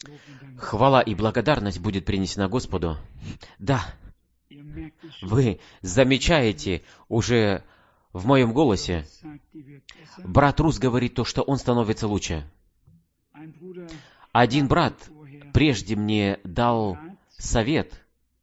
Хвала и благодарность будет принесена Господу. Да, вы замечаете уже в моем голосе, брат Рус говорит то, что он становится лучше. Один брат прежде мне дал совет,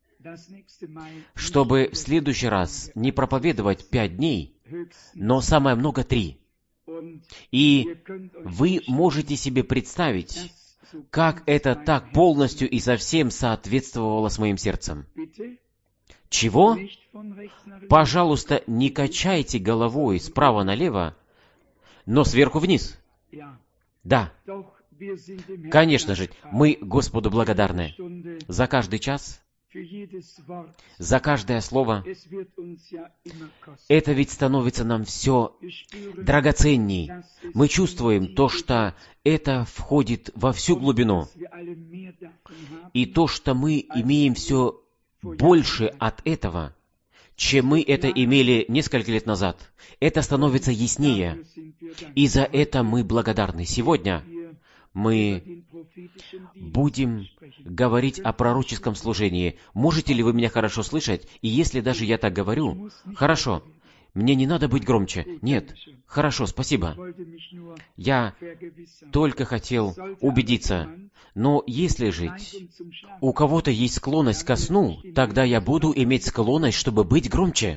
чтобы в следующий раз не проповедовать 5 дней, но самое много 3. И вы можете себе представить, как это так полностью и совсем соответствовало с моим сердцем. Чего? Пожалуйста, не качайте головой справа налево, но сверху вниз. Да. Конечно же, мы Господу благодарны за каждый час, за каждое слово. Это ведь становится нам все драгоценней. Мы чувствуем то, что это входит во всю глубину. И то, что мы имеем все больше от этого, чем мы это имели несколько лет назад. Это становится яснее. И за это мы благодарны. Сегодня мы будем говорить о пророческом служении. Можете ли вы меня хорошо слышать? И если даже я так говорю, хорошо, мне не надо быть громче. Нет, хорошо, спасибо. Я только хотел убедиться. Но если же у кого-то есть склонность ко сну, тогда я буду иметь склонность, чтобы быть громче.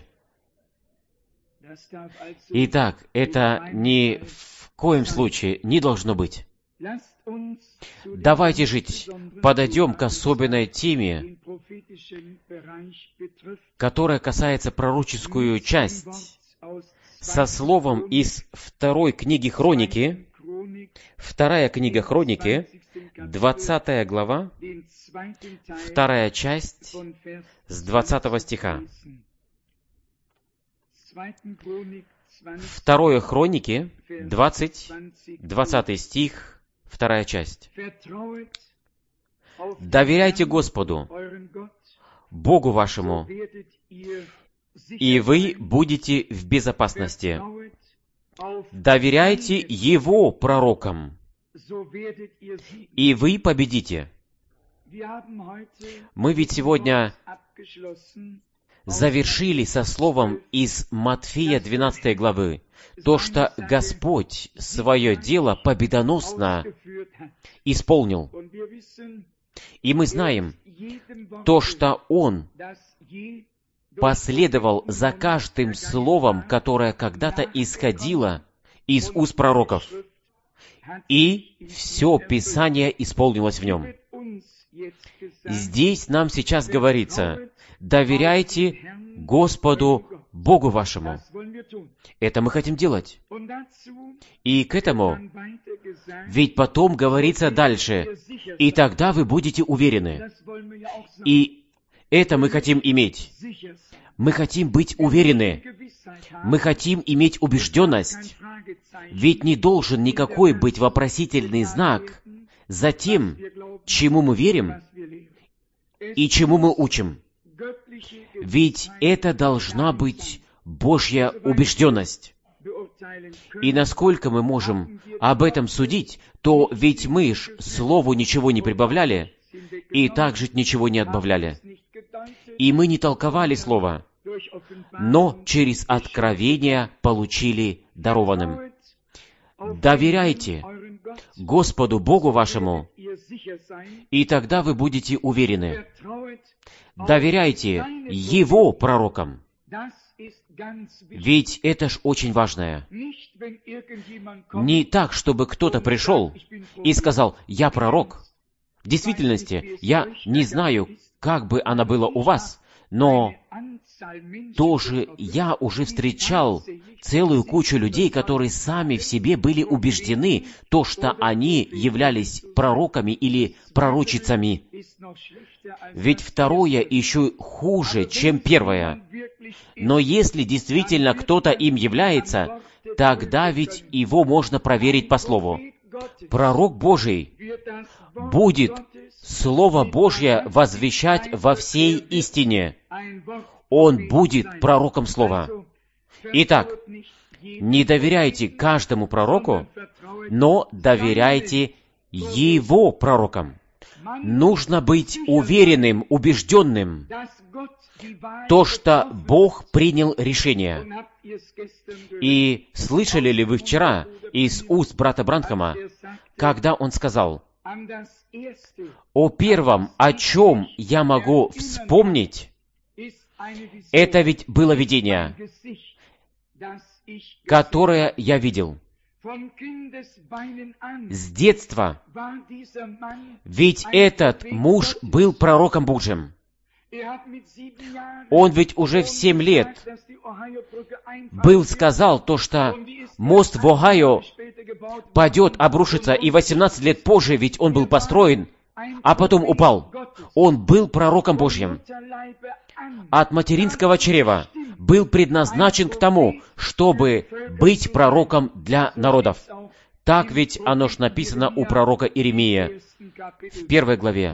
Итак, это ни в коем случае не должно быть. Давайте жить, подойдем к особенной теме, которая касается пророческую часть, со словом из 2 книги Хроники, 2 книга Хроники, 20 глава, 2 часть, с 20 стиха. 2 Хроники, 20 стих, 2 часть. «Доверяйте Господу, Богу вашему, и вы будете в безопасности. Доверяйте Его пророкам, и вы победите». Мы ведь сегодня завершили со словом из Матфея 12 главы, то, что Господь свое дело победоносно исполнил. И мы знаем то, что Он последовал за каждым словом, которое когда-то исходило из уст пророков. И все Писание исполнилось в нем. Здесь нам сейчас говорится: доверяйте Господу Богу вашему. Это мы хотим делать. И к этому ведь потом говорится дальше: и тогда вы будете уверены. И это мы хотим иметь. Мы хотим быть уверены. Мы хотим иметь убежденность. Ведь не должен никакой быть вопросительный знак за тем, чему мы верим и чему мы учим. Ведь это должна быть Божья убежденность. И насколько мы можем об этом судить, то ведь мы ж слову ничего не прибавляли, и также ничего не отбавляли. И мы не толковали слово, но через откровение получили дарованным. Доверяйте Господу Богу вашему, и тогда вы будете уверены. Доверяйте Его пророкам. Ведь это ж очень важное. Не так, чтобы кто-то пришел и сказал: «Я пророк». В действительности, я не знаю, как бы оно было у вас, но тоже я уже встречал целую кучу людей, которые сами в себе были убеждены, то, что они являлись пророками или пророчицами. Ведь второе еще хуже, чем первое. Но если действительно кто-то им является, тогда ведь его можно проверить по слову. Пророк Божий будет Слово Божье возвещать во всей истине. Он будет пророком Слова. Итак, не доверяйте каждому пророку, но доверяйте Его пророкам. нужно быть уверенным, убежденным, то, что Бог принял решение. И слышали ли вы вчера из уст брата Бранхама, когда он сказал: «О первом, о чем я могу вспомнить, это ведь было видение, которое я видел с детства. Ведь этот муж был пророком Божьим. Он ведь уже в 7 лет сказал то, что мост в Огайо падет, обрушится, и 18 лет позже ведь он был построен, а потом упал. Он был пророком Божьим. От материнского чрева был предназначен к тому, чтобы быть пророком для народов. Так ведь оно ж написано у пророка Иеремия в 1 главе.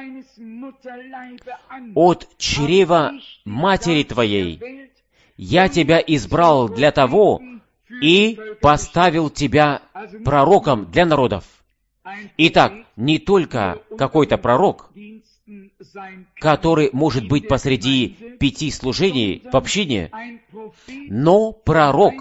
«От чрева матери твоей я тебя избрал для того и поставил тебя пророком для народов». Итак, не только какой-то пророк, который может быть посреди 5 служений в общине, но пророк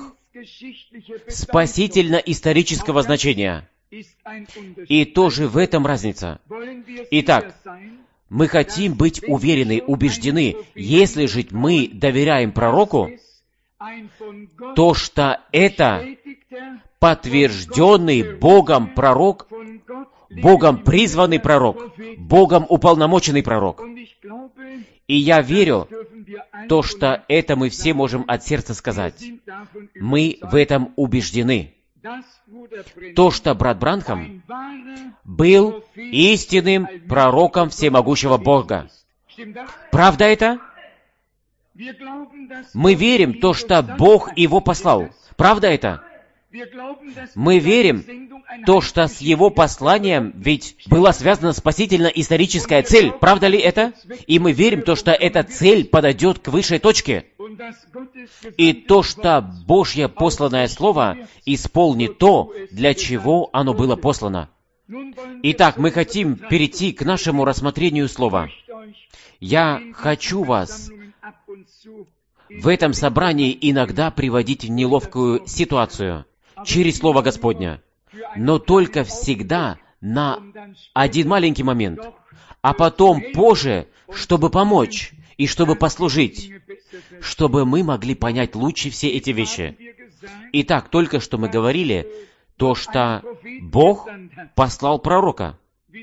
спасительно-исторического значения. И тоже в этом разница. Итак, мы хотим быть уверены, убеждены, если же мы доверяем пророку, то что это подтвержденный Богом пророк, Богом призванный пророк, Богом уполномоченный пророк. И я верю, то, что это мы все можем от сердца сказать. Мы в этом убеждены. То, что брат Бранхам был истинным пророком всемогущего Бога. Правда это? Мы верим то, что Бог его послал. Правда это? Мы верим то, что с его посланием ведь была связана спасительно-историческая цель. Правда ли это? И мы верим то, что эта цель подойдет к высшей точке. И то, что Божье посланное Слово исполнит то, для чего оно было послано. Итак, мы хотим перейти к нашему рассмотрению Слова. Я хочу вас в этом собрании иногда приводить в неловкую ситуацию через Слово Господня, но только всегда на один маленький момент, а потом позже, чтобы помочь и чтобы послужить, чтобы мы могли понять лучше все эти вещи. Итак, только что мы говорили то, что Бог послал пророка.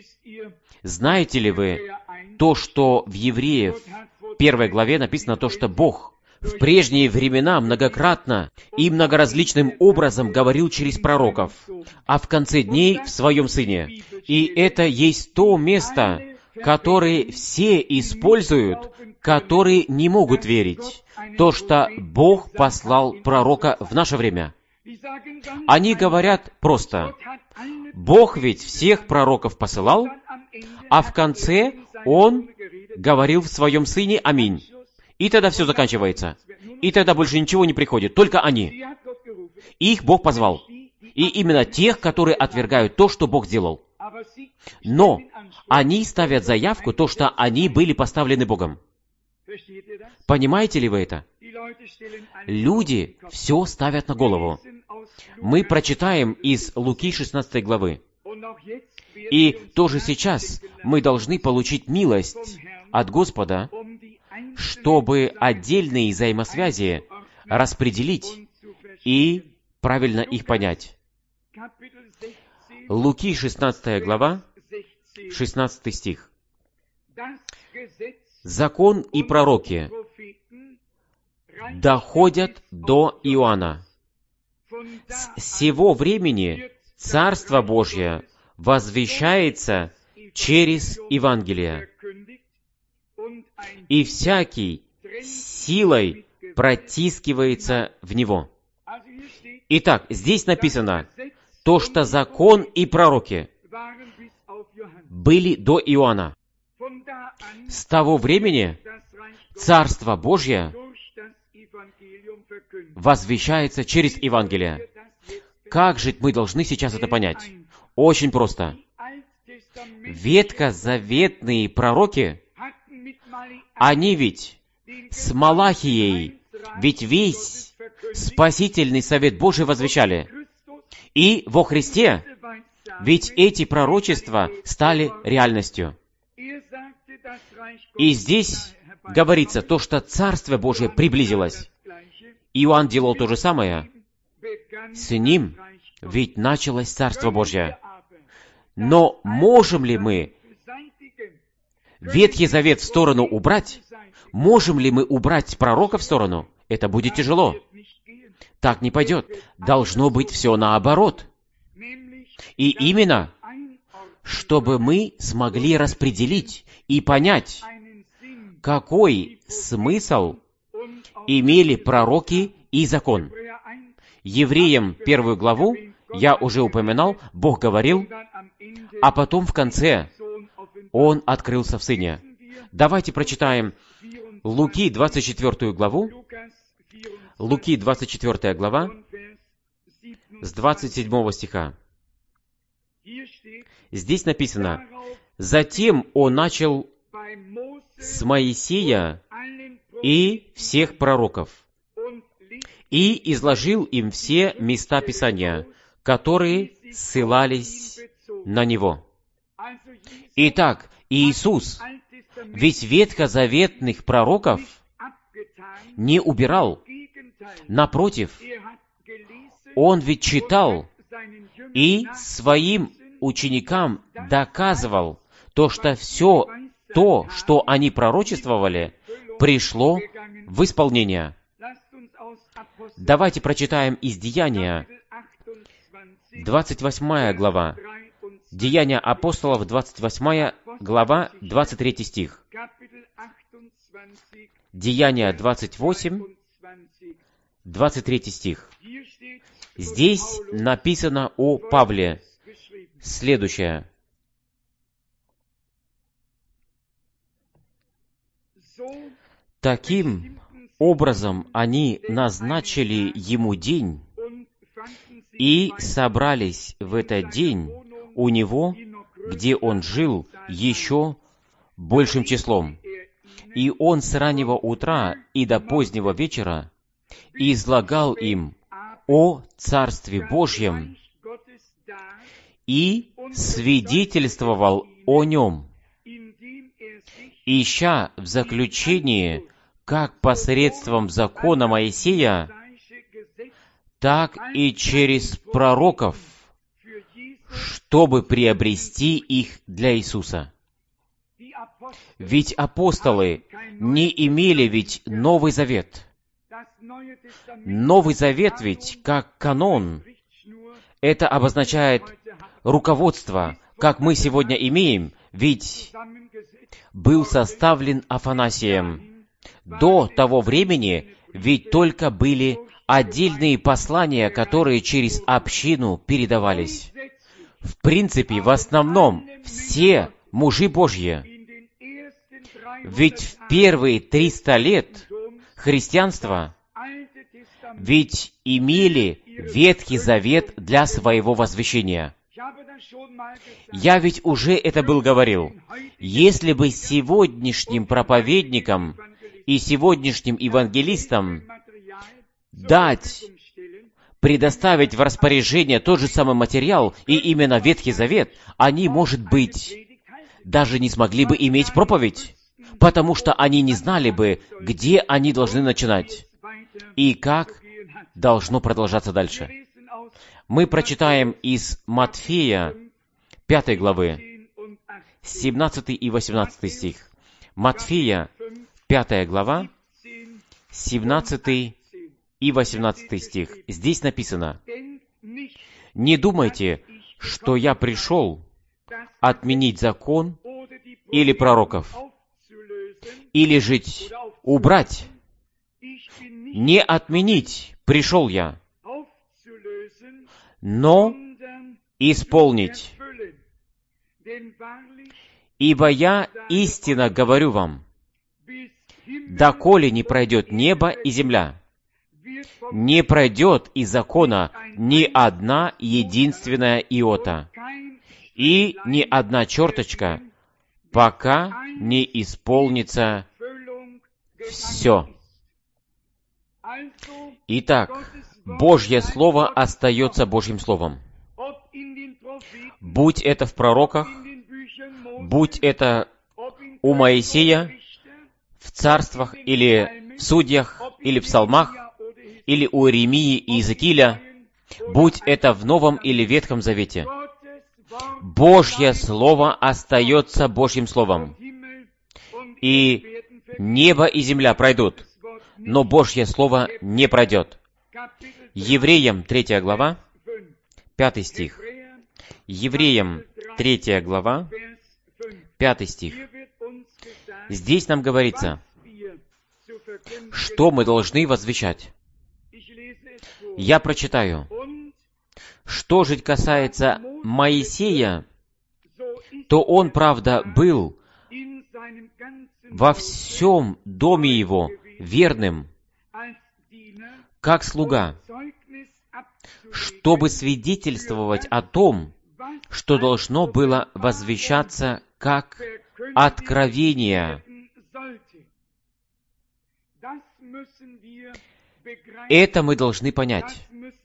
Знаете ли вы то, что в Евреев 1 главе написано то, что Бог в прежние времена многократно и многоразличным образом говорил через пророков, а в конце дней в Своем Сыне. И это есть то место, которое все используют, которые не могут верить, то, что Бог послал пророка в наше время. Они говорят просто: Бог ведь всех пророков посылал, а в конце Он говорил в Своем Сыне «Аминь». И тогда все заканчивается. И тогда больше ничего не приходит, только они. Их Бог позвал. И именно тех, которые отвергают то, что Бог сделал. Но они ставят заявку, то, что они были поставлены Богом. Понимаете ли вы это? Люди все ставят на голову. Мы прочитаем из Луки 16 главы. И тоже сейчас мы должны получить милость от Господа, чтобы отдельные взаимосвязи распределить и правильно их понять. Луки 16 глава, 16 стих. «Закон и пророки доходят до Иоанна. С сего времени Царство Божье возвещается через Евангелие, и всякий силой протискивается в него». Итак, здесь написано то, что закон и пророки были до Иоанна. С того времени Царство Божье возвещается через Евангелие. Как же мы должны сейчас это понять? Очень просто. ветхозаветные пророки, они ведь с Малахией, ведь весь спасительный совет Божий возвещали. И во Христе, ведь эти пророчества стали реальностью. И здесь говорится то, что Царство Божие приблизилось. Иоанн делал то же самое. С ним ведь началось Царство Божье. Но можем ли мы Ветхий Завет в сторону убрать? Можем ли мы убрать пророка в сторону? Это будет тяжело. Так не пойдет. Должно быть все наоборот. И именно, чтобы мы смогли распределить и понять, какой смысл имели пророки и закон. Евреям 1 главу, я уже упоминал, Бог говорил, а потом в конце Он открылся в Сыне. Давайте прочитаем Луки 24 главу, Луки 24 глава, с 27 стиха. Здесь написано: «Затем Он начал с Моисея и всех пророков, и изложил им все места Писания, которые ссылались на Него». Итак, Иисус ведь ветхозаветных пророков не убирал. Напротив, Он ведь читал и своим ученикам доказывал то, что все то, что они пророчествовали, пришло в исполнение. Давайте прочитаем из Деяния, 28 глава. Деяния апостолов, 28 глава, 23 стих. Деяния 28, 23 стих. Здесь написано о Павле следующее. «Таким образом они назначили ему день, и собрались в этот день у него, где он жил, еще большим числом. И он с раннего утра и до позднего вечера излагал им о Царстве Божьем и свидетельствовал о нем, ища в заключении, как посредством закона Моисея, так и через пророков, чтобы приобрести их для Иисуса». Ведь апостолы не имели ведь Новый Завет. Новый Завет ведь, как канон, это обозначает руководство, как мы сегодня имеем, ведь был составлен Афанасием. До того времени ведь только были отдельные послания, которые через общину передавались. В принципе, в основном, все мужи Божьи. Ведь в первые 300 лет христианства ведь имели Ветхий Завет для своего возвещения. Я ведь уже это говорил. Если бы сегодняшним проповедникам и сегодняшним евангелистам предоставить в распоряжение тот же самый материал, и именно Ветхий Завет, они, может быть, даже не смогли бы иметь проповедь, потому что они не знали бы, где они должны начинать и как должно продолжаться дальше. Мы прочитаем из Матфея 5 главы, 17 и 18 стих. Матфея 5 глава, 17 и 18 стих. Здесь написано: «Не думайте, что я пришел отменить закон или пророков, или жить, убрать. Не отменить пришел я, но исполнить. Ибо я истинно говорю вам, доколе не пройдет небо и земля, не пройдет из закона ни одна единственная иота, и ни одна черточка, пока не исполнится все. Итак, Божье Слово остается Божьим Словом. Будь это в пророках, будь это у Моисея, в царствах, или в судьях, или в псалмах, или у Иеремии и Иезекииля, будь это в Новом или Ветхом Завете, Божье Слово остается Божьим Словом. И небо и земля пройдут, но Божье Слово не пройдет. Евреям 3 глава, 5 стих. Евреям 3 глава, 5 стих. Здесь нам говорится, что мы должны возвещать. Я прочитаю. Что же касается Моисея, то он, правда, был во всем доме его верным, как слуга, чтобы свидетельствовать о том, что должно было возвещаться как откровение. Это мы должны понять.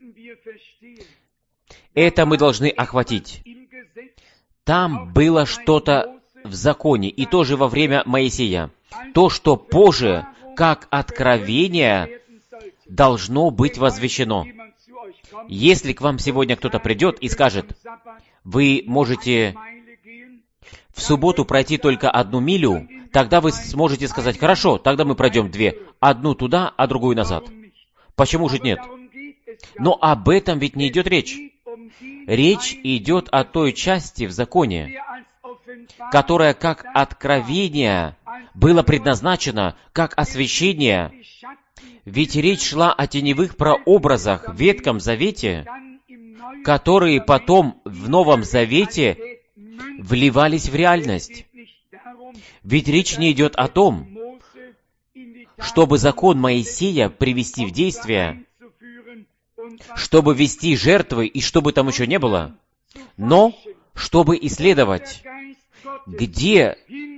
Это мы должны охватить. Там было что-то в законе, и тоже во время Моисея. То, что позже, как откровение, должно быть возвещено. Если к вам сегодня кто-то придет и скажет, вы можете в субботу пройти только 1 милю, тогда вы сможете сказать, хорошо, тогда мы пройдем 2. Одну туда, а другую назад. Почему же нет? Но об этом ведь не идет речь. Речь идет о той части в законе, которая как откровение было предназначено, как освящение. Ведь речь шла о теневых прообразах в Ветхом Завете, которые потом в Новом Завете вливались в реальность. Ведь речь не идет о том, чтобы закон Моисея привести в действие, чтобы вести жертвы и чтобы там еще не было, но чтобы исследовать, где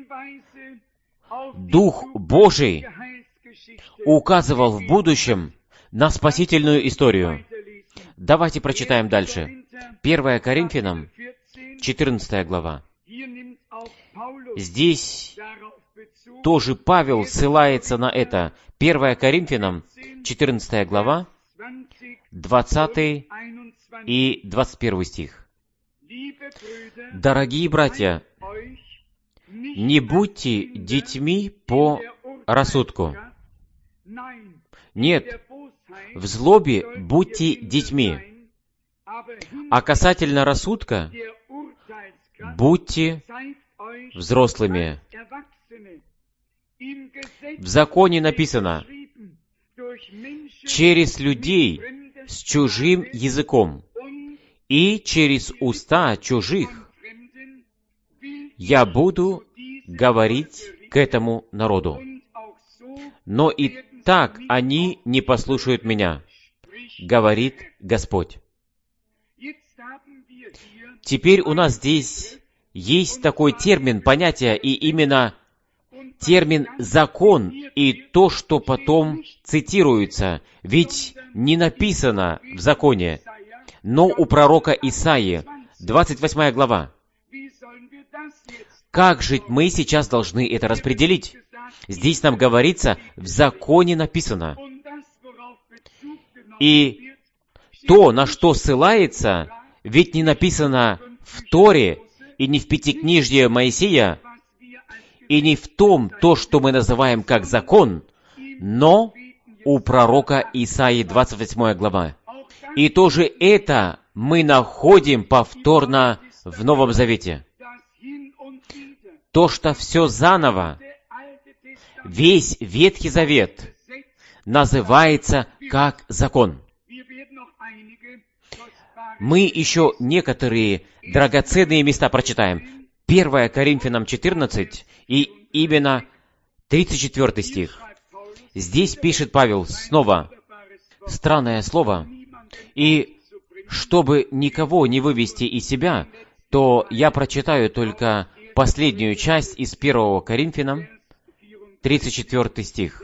Дух Божий указывал в будущем на спасительную историю. Давайте прочитаем дальше. 1 Коринфянам, 14 глава. Здесь тоже Павел ссылается на это. 1 Коринфянам, 14 глава, 20 и 21 стих. «Дорогие братья, не будьте детьми по рассудку. Нет, в злобе будьте детьми, а касательно рассудка будьте взрослыми». В законе написано, через людей с чужим языком и через уста чужих я буду говорить к этому народу. Но и так они не послушают меня, говорит Господь. Теперь у нас здесь есть такой термин, понятие, и именно термин «закон» и то, что потом цитируется. Ведь не написано в законе, но у пророка Исаии, 28 глава. Как же мы сейчас должны это распределить? Здесь нам говорится, в законе написано. И то, на что ссылается, ведь не написано в Торе и не в Пятикнижье Моисея, и не в том, то, что мы называем как закон, но у пророка Исаии 28 глава. И тоже это мы находим повторно в Новом Завете. То, что все заново, весь Ветхий Завет называется как закон. Мы еще некоторые драгоценные места прочитаем. 1 Коринфянам 14 и именно 34 стих. Здесь пишет Павел снова странное слово. И чтобы никого не вывести из себя, то я прочитаю только последнюю часть из 1 Коринфянам, 34 стих.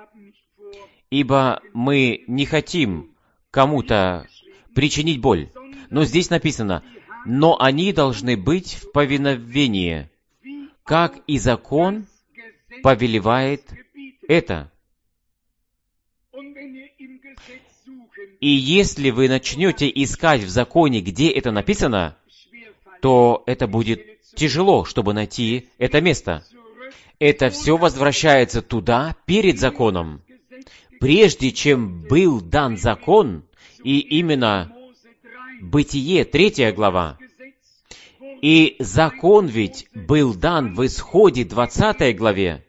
«Ибо мы не хотим кому-то причинить боль». Но здесь написано: «Но они должны быть в повиновении, как и закон повелевает это». И если вы начнете искать в законе, где это написано, то это будет тяжело, чтобы найти это место. Это все возвращается туда, перед законом. Прежде чем был дан закон, и именно Бытие, 3 глава, и закон ведь был дан в Исходе, 20 главе,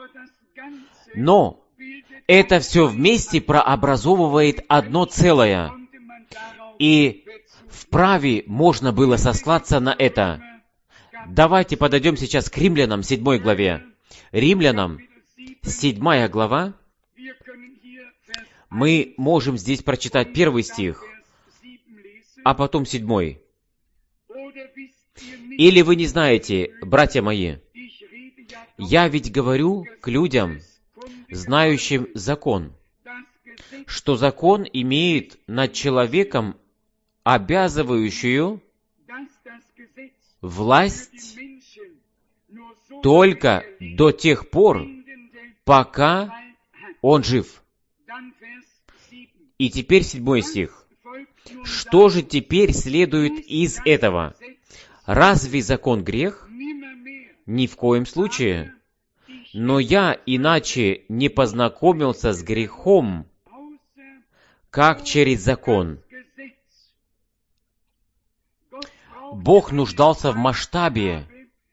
но это все вместе прообразовывает одно целое, и вправе можно было сослаться на это. Давайте подойдем сейчас к Римлянам, 7 главе. Римлянам, 7 глава. Мы можем здесь прочитать 1 стих, а потом 7. «Или вы не знаете, братья мои, я ведь говорю к людям, знающим закон, что закон имеет над человеком обязывающую власть только до тех пор, пока он жив». И теперь 7 стих. «Что же теперь следует из этого? Разве закон грех? Ни в коем случае. Но я иначе не познакомился с грехом, как через закон». Бог нуждался в масштабе.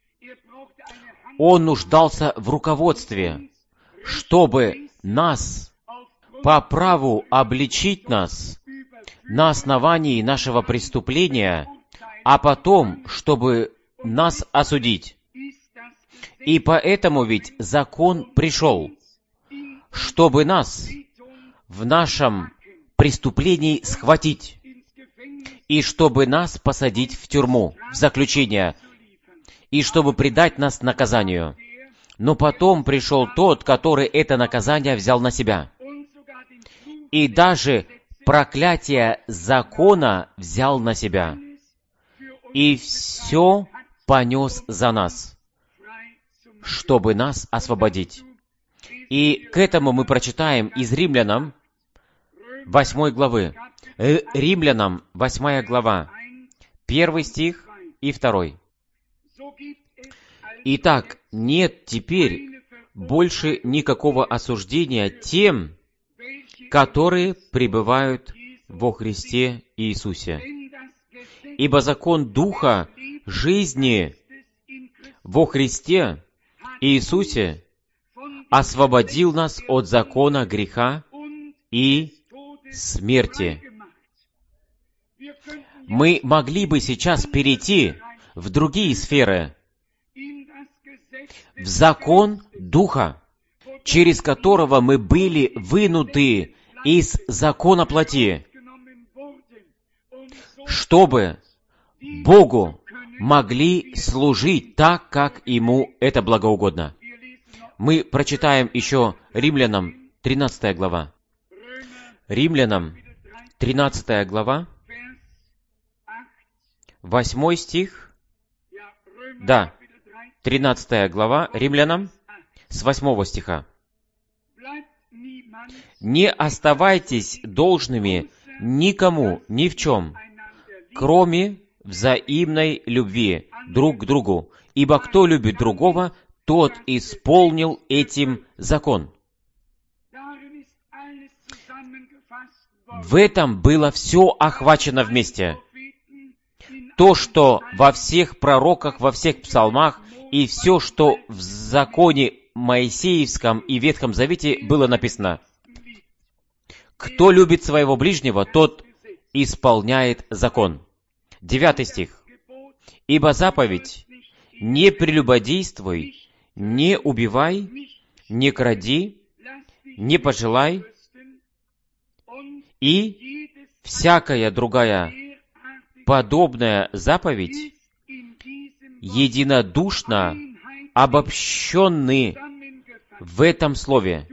Он нуждался в руководстве, чтобы нас по праву обличить нас на основании нашего преступления, а потом, чтобы нас осудить. И поэтому ведь закон пришел, чтобы нас в нашем преступлении схватить, и чтобы нас посадить в тюрьму, в заключение, и чтобы предать нас наказанию. Но потом пришел тот, который это наказание взял на себя. И даже проклятие закона взял на себя. И все понес за нас, чтобы нас освободить. И к этому мы прочитаем из Римлянам 8 главы. Римлянам 8 глава, 1 стих и 2. «Итак, нет теперь больше никакого осуждения тем, которые пребывают во Христе Иисусе. Ибо закон Духа жизни во Христе Иисусе освободил нас от закона греха и смерти». Мы могли бы сейчас перейти в другие сферы, в закон Духа, через которого мы были вынуты из закона плоти, чтобы Богу могли служить так, как Ему это благоугодно. Мы прочитаем еще Римлянам 13 глава. Римлянам 13 глава, 8 стих. Да, 13 глава Римлянам с 8 стиха. «Не оставайтесь должными никому, ни в чем, кроме взаимной любви друг к другу, ибо кто любит другого, тот исполнил этим закон». В этом было все охвачено вместе. То, что во всех пророках, во всех псалмах, и все, что в законе Моисеевском и Ветхом Завете было написано. Кто любит своего ближнего, тот исполняет закон. 9 стих. «Ибо заповедь: не прелюбодействуй, не убивай, не кради, не пожелай, и всякая другая подобная заповедь единодушно обобщенны в этом слове: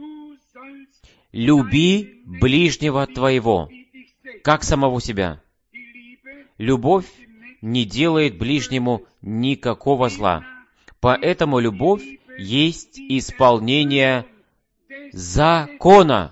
«Люби ближнего твоего, как самого себя». Любовь не делает ближнему никакого зла. Поэтому любовь есть исполнение закона.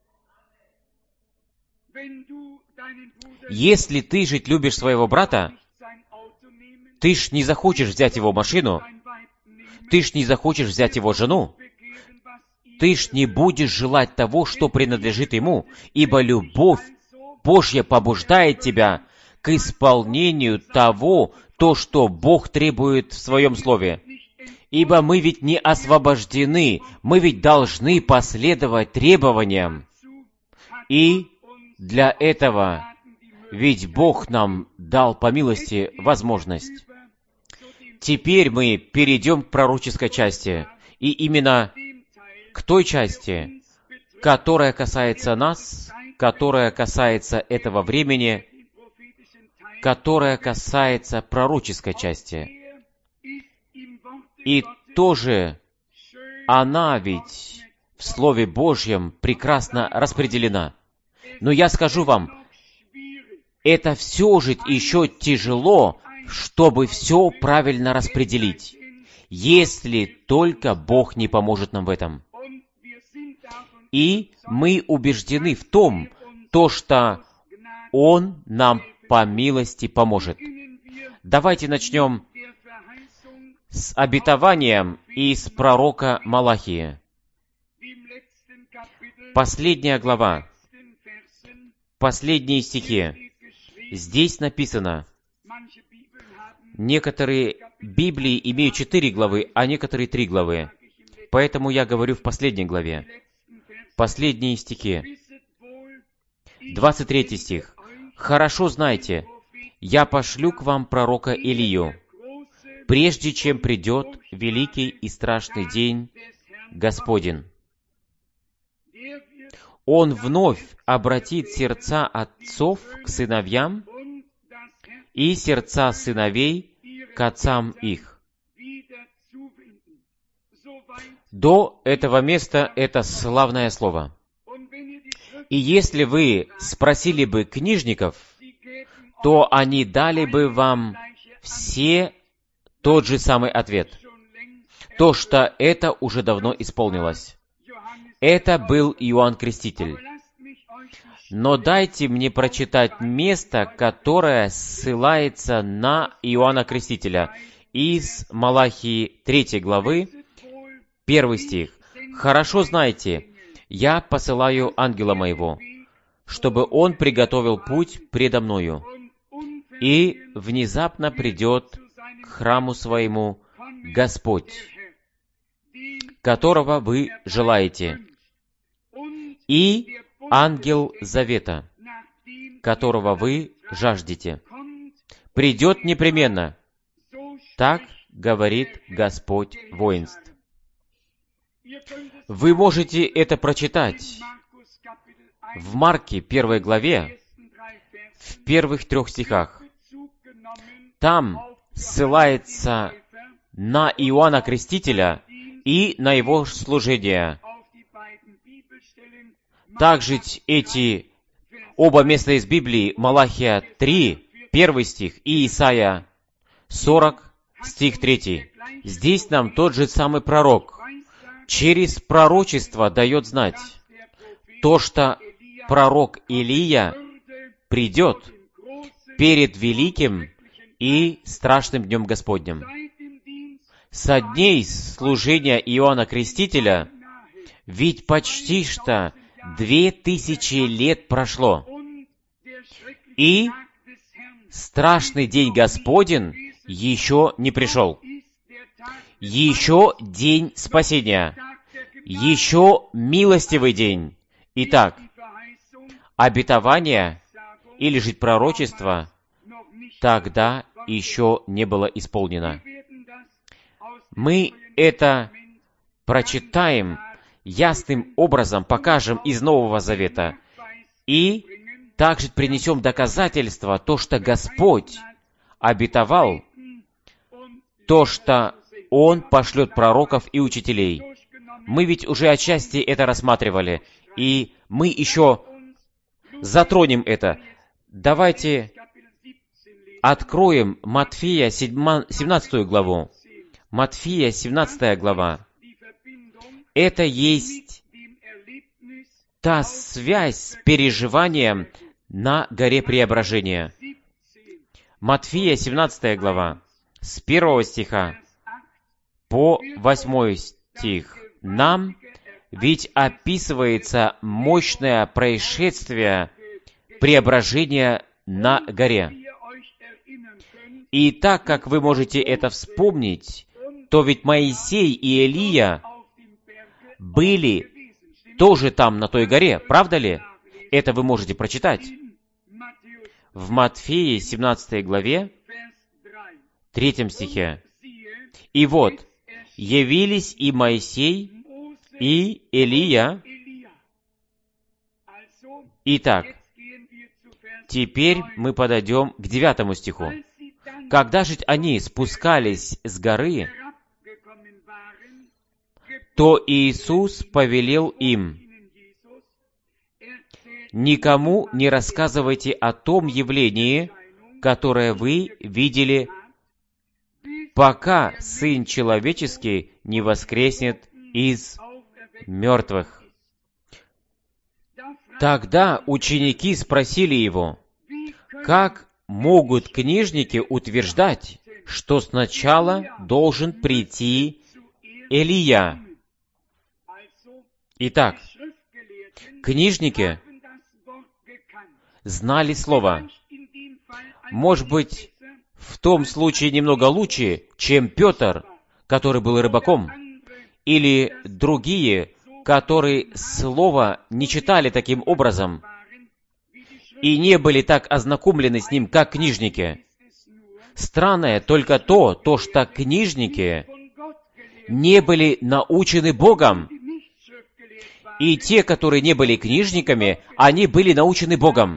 Если ты же любишь своего брата, ты ж не захочешь взять его машину, ты ж не захочешь взять его жену, ты ж не будешь желать того, что принадлежит ему, ибо любовь Божья побуждает тебя к исполнению того, то, что Бог требует в Своем Слове. Ибо мы ведь не освобождены, мы ведь должны последовать требованиям. И для этого ведь Бог нам дал по милости возможность. Теперь мы перейдем к пророческой части, и именно к той части, которая касается нас, которая касается этого времени, которая касается пророческой части. И тоже она ведь в Слове Божьем прекрасно распределена. Но я скажу вам, это все же еще тяжело, чтобы все правильно распределить, если только Бог не поможет нам в этом. И мы убеждены в том, что Он нам по милости поможет. Давайте начнем с обетованием из пророка Малахии. Последняя глава, последние стихи. Здесь написано, некоторые Библии имеют 4 главы, а некоторые 3 главы. Поэтому я говорю в последней главе. Последние стихи. 23 стих. «Хорошо знайте, я пошлю к вам пророка Илию, прежде чем придет великий и страшный день Господень. Он вновь обратит сердца отцов к сыновьям и сердца сыновей к отцам их». До этого места это славное слово. И если вы спросили бы книжников, то они дали бы вам все тот же самый ответ. То, что это уже давно исполнилось. Это был Иоанн Креститель. Но дайте мне прочитать место, которое ссылается на Иоанна Крестителя. Из Малахии 3 главы, 1 стих. «Хорошо знайте, я посылаю ангела моего, чтобы он приготовил путь предо мною, и внезапно придет к храму своему Господь, которого вы желаете, и ангел завета, которого вы жаждете, придет непременно. Так говорит Господь воинств». Вы можете это прочитать в Марке 1 главе, в первых 3 стихах. Там ссылается на Иоанна Крестителя и на его служение. Также эти оба места из Библии, Малахия 3, 1 стих, и Исайя 40, стих 3. Здесь нам тот же самый пророк через пророчество дает знать то, что пророк Илия придет перед великим и страшным днем Господним. Со дней служения Иоанна Крестителя ведь почти что 2000 лет прошло, и страшный день Господень еще не пришел. Еще день спасения, еще милостивый день. Итак, обетование или же пророчество тогда еще не было исполнено. Мы это прочитаем ясным образом, покажем из Нового Завета, и также принесем доказательства, то, что Господь обетовал то, что Он пошлет пророков и учителей. Мы ведь уже отчасти это рассматривали, и мы еще затронем это. Давайте откроем Матфея 17 главу. Матфея 17 глава. Это есть та связь с переживанием на горе Преображения. Матфея 17 глава, с 1 стиха по 8 стих. Нам ведь описывается мощное происшествие преображения на горе. И так как вы можете это вспомнить, то ведь Моисей и Илия были тоже там, на той горе, правда ли? Это вы можете прочитать. В Матфея 17 главе, 3 стихе. «И вот, явились и Моисей, и Илия». Итак, теперь мы подойдем к 9 стиху. «Когда же они спускались с горы, то Иисус повелел им: никому не рассказывайте о том явлении, которое вы видели, пока Сын Человеческий не воскреснет из мертвых». Тогда ученики спросили Его: как могут книжники утверждать, что сначала должен прийти Илия? Итак, книжники знали Слово. Может быть, в том случае немного лучше, чем Петр, который был рыбаком, или другие, которые Слово не читали таким образом и не были так ознакомлены с ним, как книжники. Странное только то, что книжники не были научены Богом. И те, которые не были книжниками, они были научены Богом.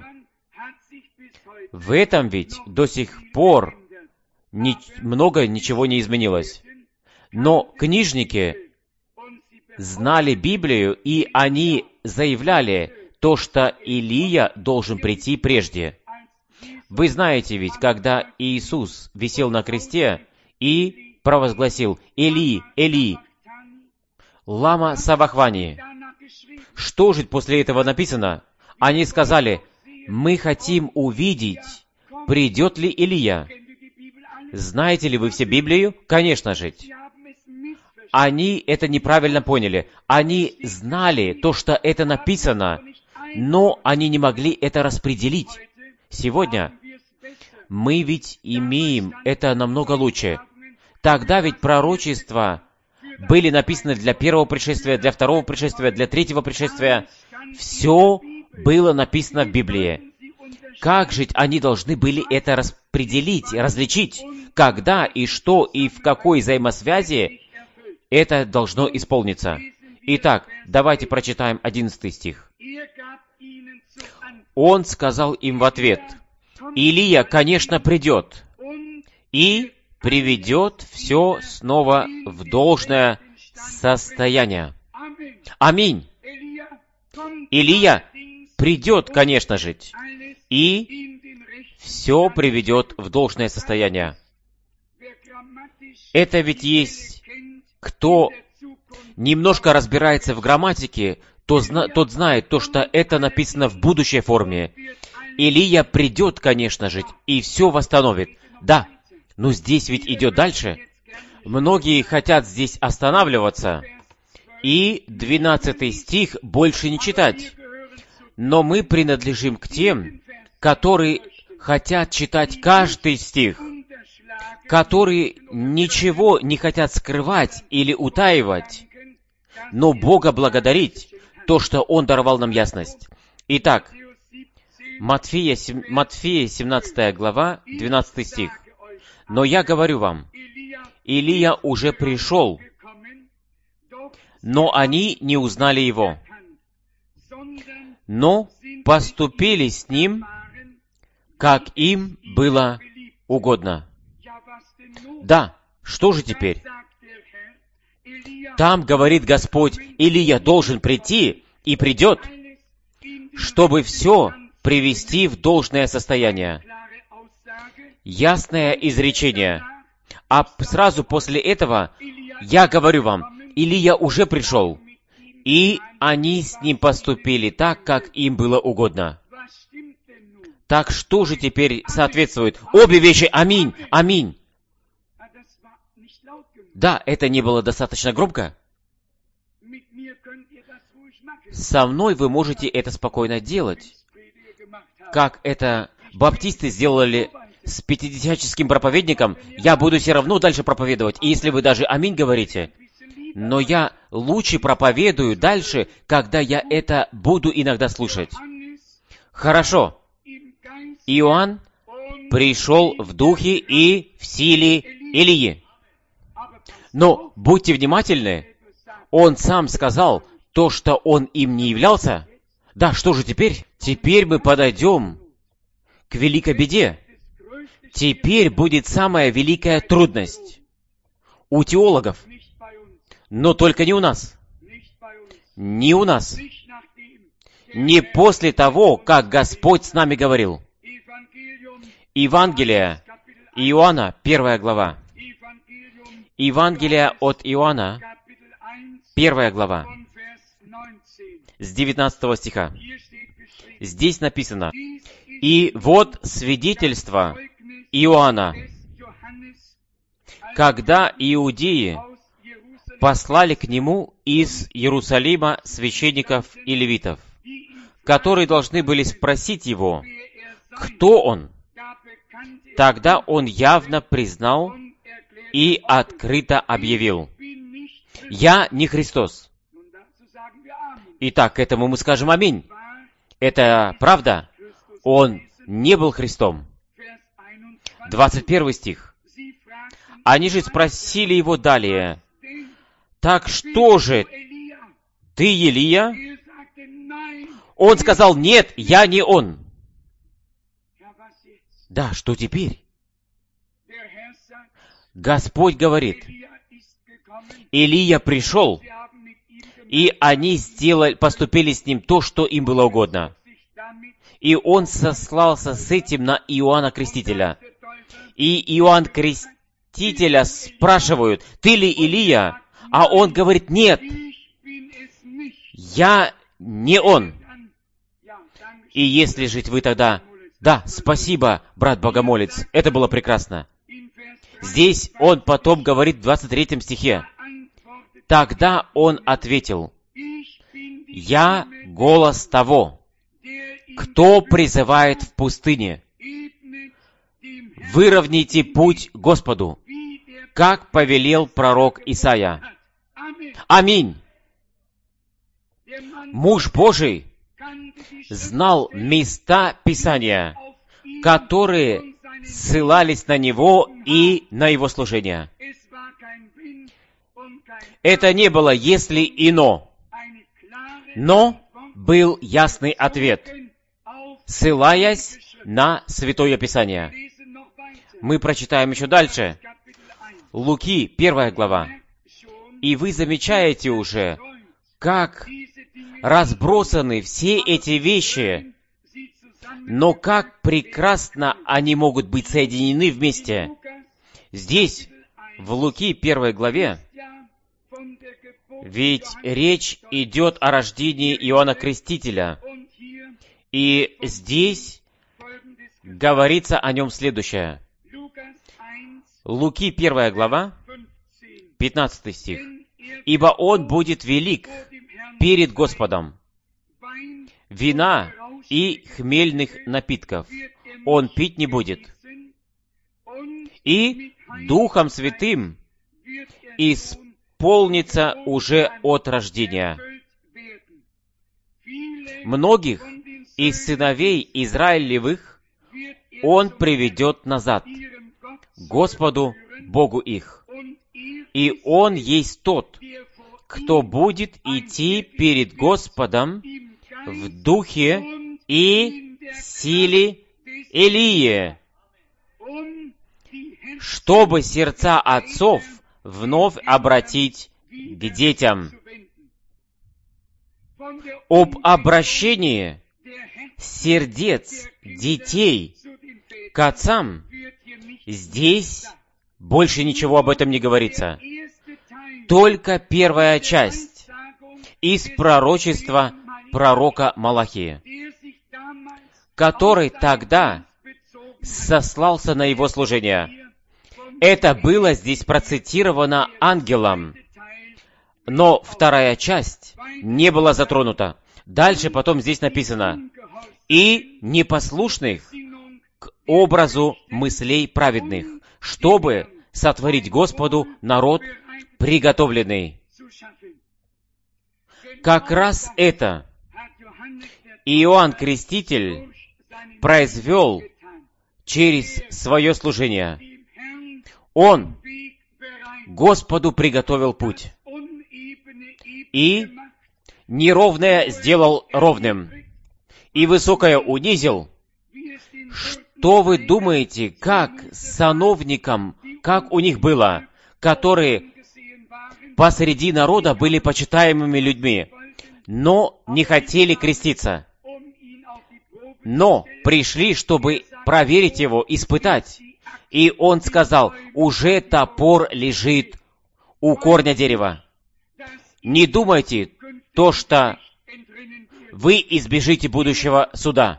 В этом ведь до сих пор много ничего не изменилось. Но книжники знали Библию, и они заявляли то, что Илия должен прийти прежде. Вы знаете ведь, когда Иисус висел на кресте и провозгласил: «Эли, Эли, лама сабахвани». Что же после этого написано? Они сказали: «Мы хотим увидеть, придет ли Илия». Знаете ли вы все Библию? Конечно же. Они это неправильно поняли. Они знали то, что это написано, но они не могли это распределить. Сегодня мы ведь имеем это намного лучше. Тогда ведь пророчества были написаны для первого пришествия, для второго пришествия, для третьего пришествия. Все было написано в Библии. Как же они должны были это распределить, различить, когда и что и в какой взаимосвязи это должно исполниться? Итак, давайте прочитаем 11 стих. «Он сказал им в ответ: Илия, конечно, придет и приведет все снова в должное состояние». Аминь. Илия придет, конечно же, и все приведет в должное состояние. Это ведь есть, кто немножко разбирается в грамматике, тот знает то, что это написано в будущей форме. Илия придет, конечно же, и все восстановит. Да, но здесь ведь идет дальше. Многие хотят здесь останавливаться, и 12 стих больше не читать. Но мы принадлежим к тем, которые хотят читать каждый стих, которые ничего не хотят скрывать или утаивать, но Бога благодарить, то, что Он даровал нам ясность. Итак, Матфея 17 глава, 12 стих. «Но я говорю вам, Илия уже пришел, но они не узнали его, но поступили с ним, как им было угодно». Да, Что же теперь? Там говорит Господь, Илия должен прийти и придет, чтобы все привести в должное состояние. Ясное изречение. А сразу после этого я говорю вам, Илия уже пришел, и они с ним поступили так, как им было угодно. Так что же теперь соответствует? Обе вещи. Аминь. Аминь. Да, это не было достаточно громко. Со мной вы можете это спокойно делать, как это баптисты сделали с пятидесятническим проповедником. Я буду все равно дальше проповедовать, и если вы даже аминь говорите, но я лучше проповедую дальше, когда я это буду иногда слушать. Хорошо. Иоанн пришел в духе и в силе Илии. Но будьте внимательны, он сам сказал то, что он им не являлся. Да, что же теперь? Теперь мы подойдем к великой беде. Теперь будет самая великая трудность у теологов. Но только не у нас. Не у нас. Не после того, как Господь с нами говорил. Евангелие Иоанна, 1 глава. Евангелие от Иоанна, 1 глава, с 19 стиха. Здесь написано: «И вот свидетельство Иоанна, когда иудеи послали к нему из Иерусалима священников и левитов, которые должны были спросить его, кто он. Тогда он явно признал и открыто объявил: «Я не Христос». Итак, к этому мы скажем аминь. Это правда. Он не был Христом. 21 стих. Они же спросили его далее: «Так что же, ты Елия?» Он сказал: «Нет, я не он». Да, что теперь? Господь говорит: Илия пришел, и они поступили с ним то, что им было угодно. И он сослался с этим на Иоанна Крестителя. И Иоанн Крестителя спрашивают: «Ты ли Илия?» А он говорит: «Нет, я не он». И если же вы тогда... Да, спасибо, брат Богомолец, это было прекрасно. Здесь он потом говорит в 23 стихе: «Тогда он ответил: я голос того, кто призывает в пустыне: выровняйте путь Господу, как повелел пророк Исаия». Аминь. Муж Божий знал места Писания, которые ссылались на него и на его служение. Это не было «если» и «но». Но был ясный ответ, ссылаясь на Святое Писание. Мы прочитаем еще дальше. Луки, 1 глава. И вы замечаете уже, как разбросаны все эти вещи, но как прекрасно они могут быть соединены вместе. Здесь, в Луки 1 главе, ведь речь идет о рождении Иоанна Крестителя. И здесь говорится о нем следующее. Луки 1 глава, 15 стих. «Ибо он будет велик перед Господом. Вина и хмельных напитков он пить не будет. И Духом Святым исполнится уже от рождения. Многих из сыновей Израилевых он приведет назад к Господу Богу их. И он есть тот, кто будет идти перед Господом в духе и силе Илии, чтобы сердца отцов вновь обратить к детям. Об обращении сердец детей к отцам здесь больше ничего об этом не говорится. Только первая часть из пророчества пророка Малахии, который тогда сослался на его служение. Это было здесь процитировано ангелом, но вторая часть не была затронута. Дальше потом здесь написано: «И непослушных к образу мыслей праведных, чтобы сотворить Господу народ приготовленный». Как раз это Иоанн Креститель произвел через свое служение. Он Господу приготовил путь и неровное сделал ровным, и высокое унизил. Что вы думаете, как сановникам, как у них было, которые посреди народа были почитаемыми людьми, но не хотели креститься, но пришли, чтобы проверить его, испытать. И он сказал: уже топор лежит у корня дерева. Не думайте то, что вы избежите будущего суда.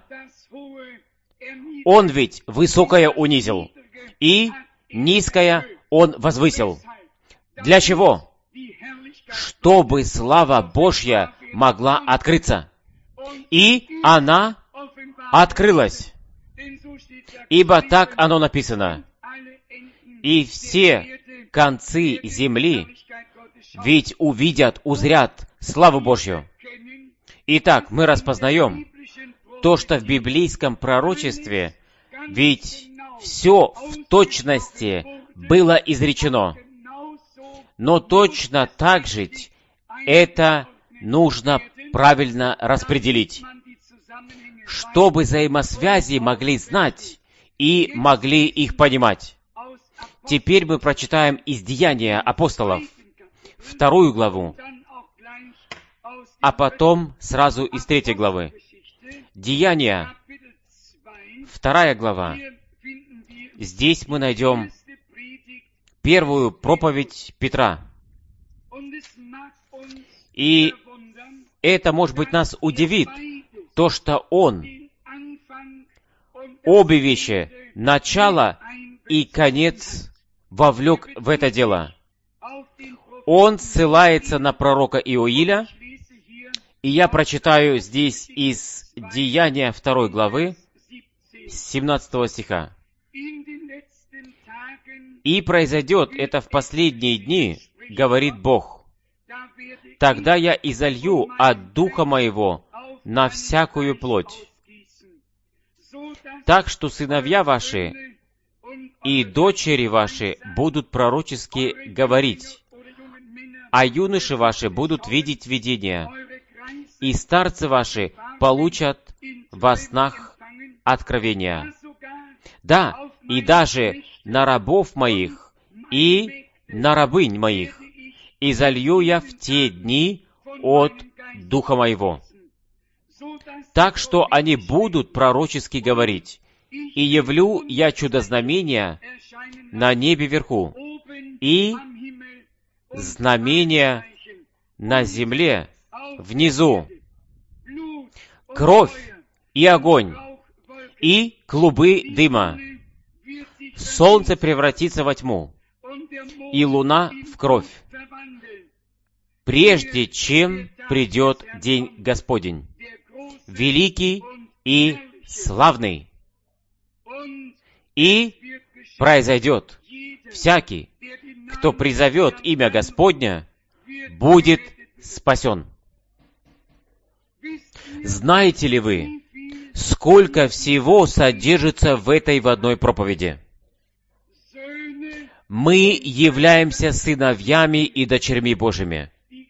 Он ведь высокое унизил, и низкое он возвысил. Для чего? Чтобы слава Божья могла открыться. И она открылась. Ибо так оно написано: «И все концы земли ведь увидят, узрят славу Божью». Итак, мы распознаем то, что в библейском пророчестве ведь все в точности было изречено. Но точно так же это нужно правильно распределить, чтобы взаимосвязи могли знать и могли их понимать. Теперь мы прочитаем из Деяния апостолов, 2 главу, а потом сразу из 3 главы. Деяния, 2 глава. Здесь мы найдем первую проповедь Петра. И это, может быть, нас удивит, то, что он обе вещи, начало и конец, вовлек в это дело. Он ссылается на пророка Иоиля, и я прочитаю здесь из Деяния 2 главы, 17 стиха. «И произойдет это в последние дни, говорит Бог, тогда я изолью от Духа Моего на всякую плоть, так что сыновья ваши и дочери ваши будут пророчески говорить, а юноши ваши будут видеть видения, и старцы ваши получат во снах откровения. Да, и даже на рабов моих и на рабынь моих изолью я в те дни от Духа Моего, так что они будут пророчески говорить, и явлю я чудо-знамения на небе вверху, и знамения на земле внизу, кровь и огонь, и клубы дыма. Солнце превратится во тьму, и луна в кровь, прежде чем придет день Господень, великий и славный. И произойдет: всякий, кто призовет имя Господня, будет спасен. Знаете ли вы, сколько всего содержится в этой в одной проповеди? Мы являемся сыновьями и дочерьми Божьими,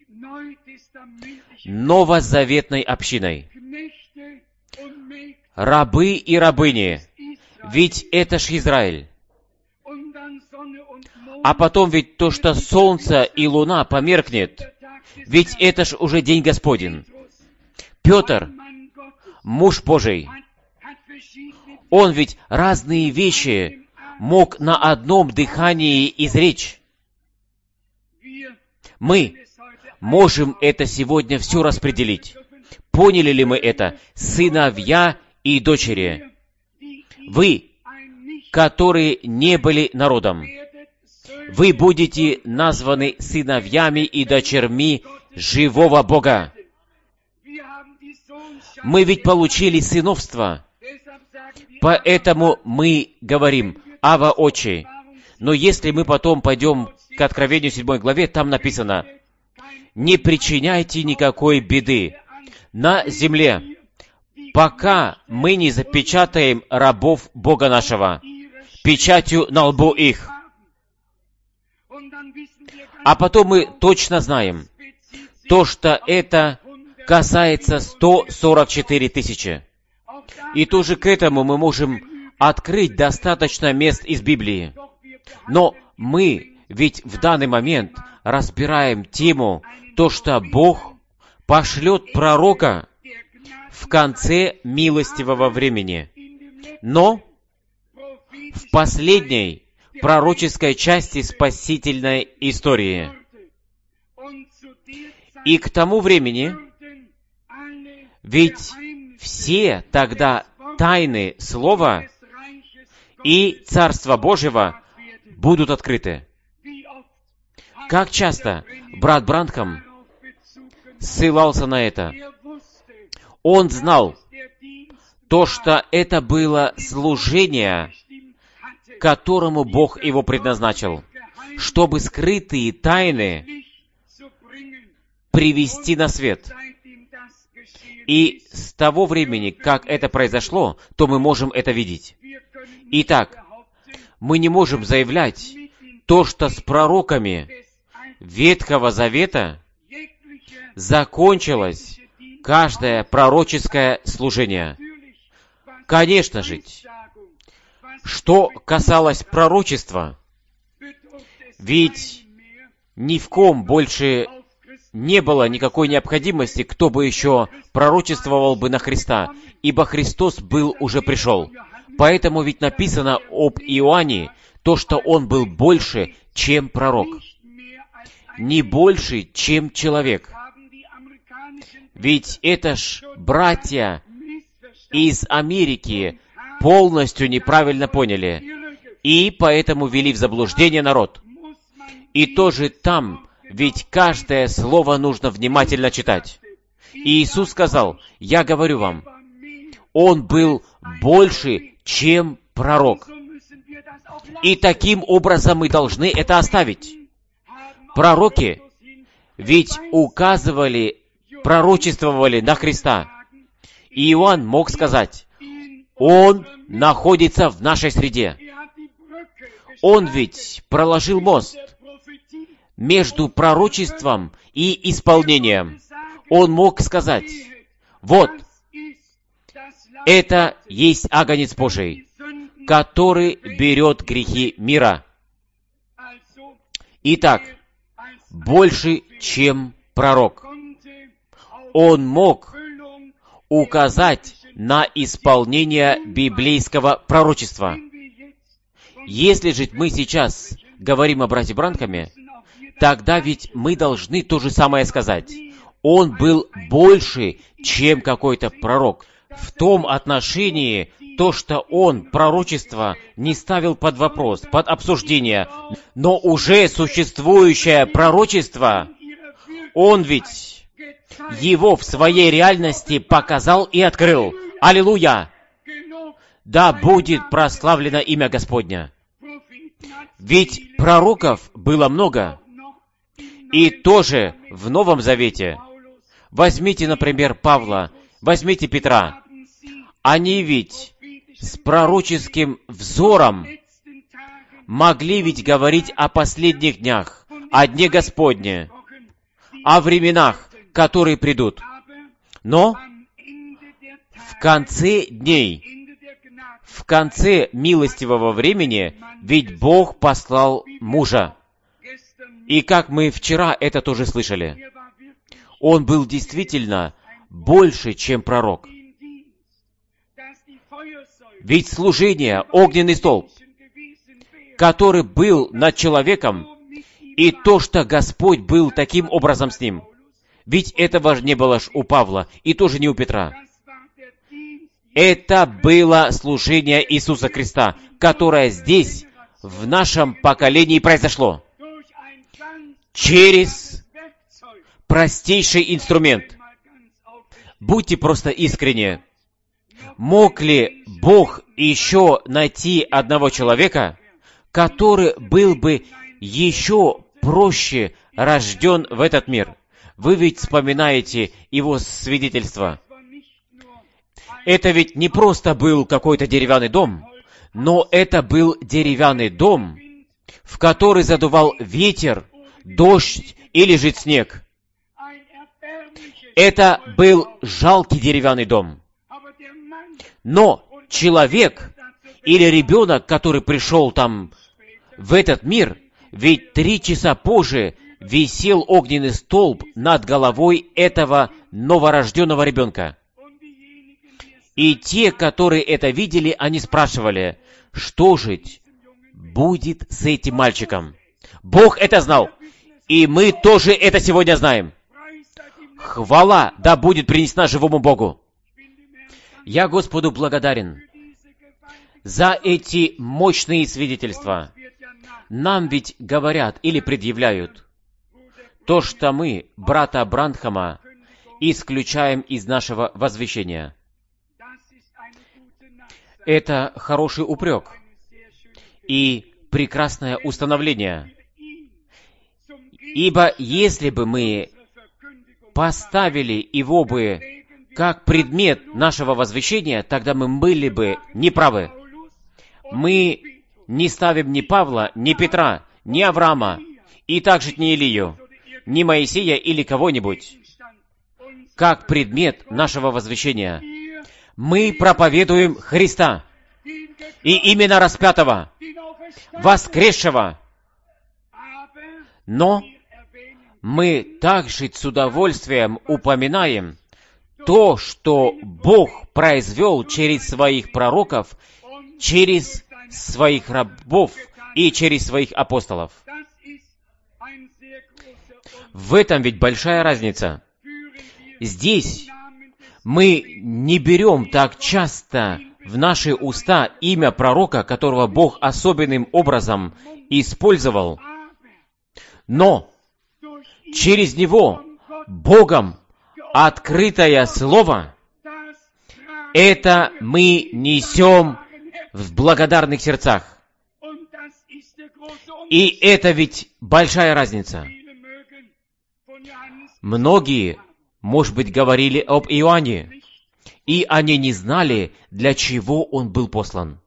новозаветной общиной, рабы и рабыни, ведь это ж Израиль. А потом ведь то, что солнце и луна померкнет, ведь это ж уже день Господень. Петр, муж Божий, он ведь разные вещи мог на одном дыхании изречь. Мы можем это сегодня все распределить. Поняли ли мы это? Сыновья и дочери. Вы, которые не были народом, вы будете названы сыновьями и дочерьми живого Бога. Мы ведь получили сыновство, поэтому мы говорим «Ава, Отче». Но если мы потом пойдем к Откровению 7 главе, там написано «Не причиняйте никакой беды на земле, пока мы не запечатаем рабов Бога нашего печатью на лбу их». А потом мы точно знаем, то, что это касается 144 тысячи. И тоже к этому мы можем открыть достаточно мест из Библии. Но мы ведь в данный момент разбираем тему, то, что Бог пошлет пророка в конце милостивого времени. Но в последней пророческой части спасительной истории. И к тому времени, ведь все тогда тайны Слова и Царства Божьего будут открыты. Как часто брат Бранхам ссылался на это? Он знал то, что это было служение, которому Бог его предназначил, чтобы скрытые тайны привести на свет. И с того времени, как это произошло, то мы можем это видеть. Итак, мы не можем заявлять то, что с пророками Ветхого Завета закончилось каждое пророческое служение. Конечно же, что касалось пророчества, ведь ни в ком больше не было никакой необходимости, кто бы еще пророчествовал бы на Христа, ибо Христос был уже пришел. Поэтому ведь написано об Иоанне, то, что он был больше, чем пророк. Не больше, чем человек. Ведь это ж братья из Америки полностью неправильно поняли, и поэтому ввели в заблуждение народ. И тоже там, ведь каждое слово нужно внимательно читать. И Иисус сказал, я говорю вам, Он был больше, чем пророк. И таким образом мы должны это оставить. Пророки ведь указывали, пророчествовали на Христа. И Иоанн мог сказать, Он находится в нашей среде. Он ведь проложил мост между пророчеством и исполнением. Он мог сказать, вот, это есть Агнец Божий, который берет грехи мира. Итак, больше, чем пророк. Он мог указать на исполнение библейского пророчества. Если же мы сейчас говорим о брате Бранхаме, тогда ведь мы должны то же самое сказать. Он был больше, чем какой-то пророк. В том отношении, то, что он пророчество не ставил под вопрос, под обсуждение, но уже существующее пророчество, он ведь его в своей реальности показал и открыл. Аллилуйя! Да будет прославлено имя Господня. Ведь пророков было много. И тоже в Новом Завете. Возьмите, например, Павла, возьмите Петра. Они ведь с пророческим взором могли ведь говорить о последних днях, о дне Господне, о временах, которые придут. Но в конце дней, в конце милостивого времени, ведь Бог послал мужа. И как мы вчера это тоже слышали, он был действительно больше, чем пророк. Ведь служение, огненный столб, который был над человеком, и то, что Господь был таким образом с ним, ведь этого не было ж у Павла, и тоже не у Петра. Это было служение Иисуса Христа, которое здесь, в нашем поколении, произошло. Через простейший инструмент. Будьте просто искренни. Мог ли Бог еще найти одного человека, который был бы еще проще рожден в этот мир? Вы ведь вспоминаете его свидетельство. Это ведь не просто был какой-то деревянный дом, но это был деревянный дом, в который задувал ветер, дождь и лежит снег. Это был жалкий деревянный дом. Но человек или ребенок, который пришел там в этот мир, ведь 3 часа позже висел огненный столб над головой этого новорожденного ребенка. И те, которые это видели, они спрашивали, что же будет с этим мальчиком? Бог это знал, и мы тоже это сегодня знаем. Хвала да будет принесена живому Богу. Я Господу благодарен за эти мощные свидетельства. Нам ведь говорят или предъявляют то, что мы брата Бранхама исключаем из нашего возвещения. Это хороший упрек и прекрасное установление. Ибо если бы мы поставили его бы как предмет нашего возвещения, тогда мы были бы неправы. Мы не ставим ни Павла, ни Петра, ни Авраама, и также ни Илию, ни Моисея или кого-нибудь, как предмет нашего возвещения. Мы проповедуем Христа, и именно распятого, воскресшего. Но мы также с удовольствием упоминаем то, что Бог произвел через своих пророков, через своих рабов и через своих апостолов. В этом ведь большая разница. Здесь мы не берем так часто в наши уста имя пророка, которого Бог особенным образом использовал, но через него Богом открытое слово, это мы несем в благодарных сердцах. И это ведь большая разница. Многие, может быть, говорили об Иоанне, и они не знали, для чего он был послан.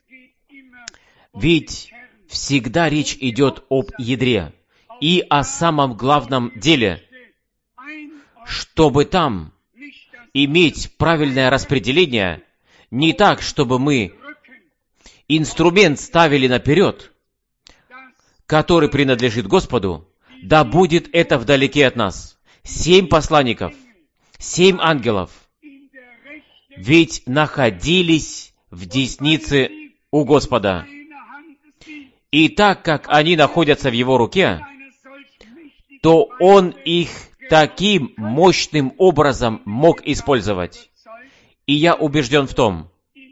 Ведь всегда речь идет об ядре и о самом главном деле, чтобы там иметь правильное распределение, не так, чтобы мы инструмент ставили наперед, который принадлежит Господу, да будет это вдалеке от нас. 7 посланников, 7 ангелов, ведь находились в деснице у Господа. И так как они находятся в Его руке, то Он их таким мощным образом мог использовать. И я убежден в том,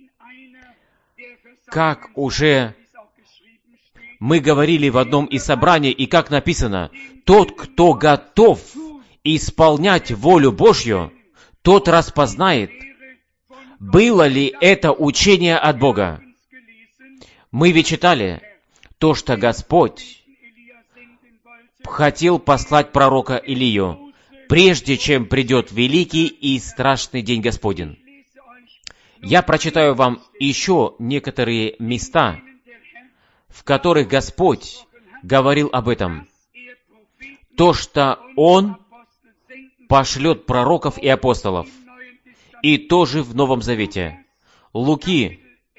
как уже мы говорили в одном из собраний, и как написано, тот, кто готов исполнять волю Божью, тот распознает, было ли это учение от Бога. Мы ведь читали то, что Господь хотел послать пророка Илию, прежде чем придет великий и страшный день Господень. Я прочитаю вам еще некоторые места, в которых Господь говорил об этом. То, что Он пошлет пророков и апостолов. И тоже в Новом Завете. Луки,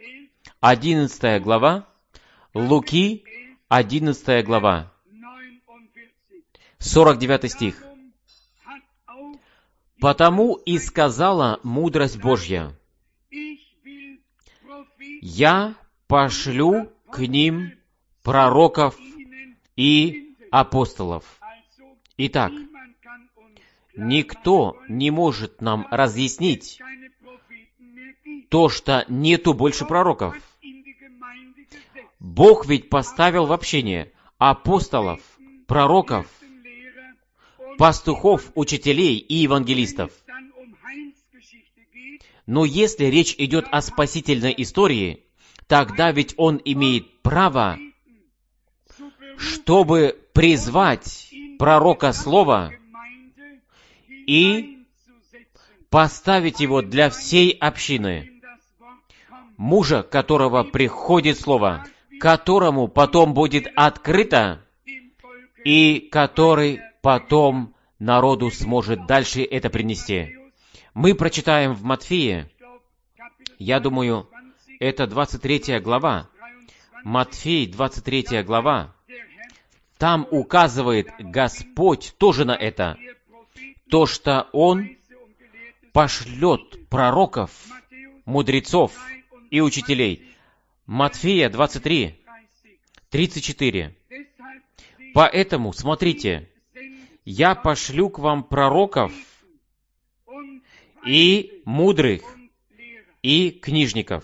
11 глава, Луки, 11 глава, 49 стих. «Потому и сказала мудрость Божья: я пошлю к ним пророков и апостолов». Итак, никто не может нам разъяснить то, что нету больше пророков. Бог ведь поставил в общение апостолов, пророков, пастухов, учителей и евангелистов. Но если речь идет о спасительной истории, тогда ведь Он имеет право, чтобы призвать пророка слова и поставить его для всей общины, мужа, которого приходит слово, которому потом будет открыто, и который потом народу сможет дальше это принести. Мы прочитаем в Матфея, я думаю, это 23 глава, Матфей, 23 глава, там указывает Господь тоже на это, то, что Он пошлет пророков, мудрецов и учителей. Матфея 23, 34. «Поэтому, смотрите, я пошлю к вам пророков и мудрых, и книжников».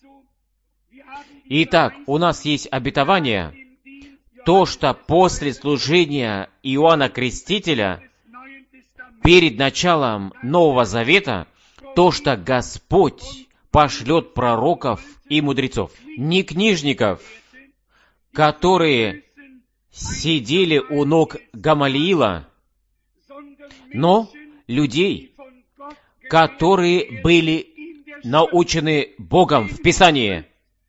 Итак, у нас есть обетование, то, что после служения Иоанна Крестителя, перед началом Нового Завета, то, что Господь пошлет пророков и мудрецов. Не книжников, которые сидели у ног Гамалиила, но людей, которые были научены Богом в Писании,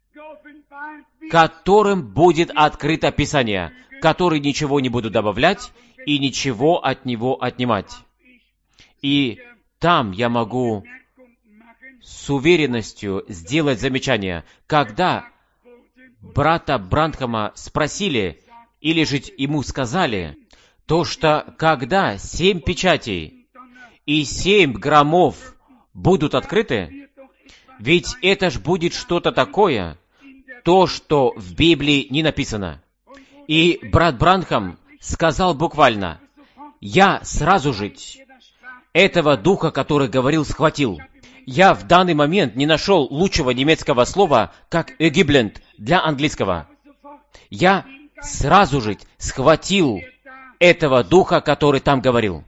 которым будет открыто Писание, которые ничего не будут добавлять и ничего от него отнимать. И там я могу с уверенностью сделать замечание, когда брата Бранхама спросили, или же ему сказали, то, что когда 7 печатей и 7 громов будут открыты, ведь это ж будет что-то такое, то, что в Библии не написано. И брат Бранхам сказал буквально: «Я сразу же этого духа, который говорил, схватил». Я в данный момент не нашел лучшего немецкого слова, как «эгибленд» для английского. Я сразу же схватил этого духа, который там говорил.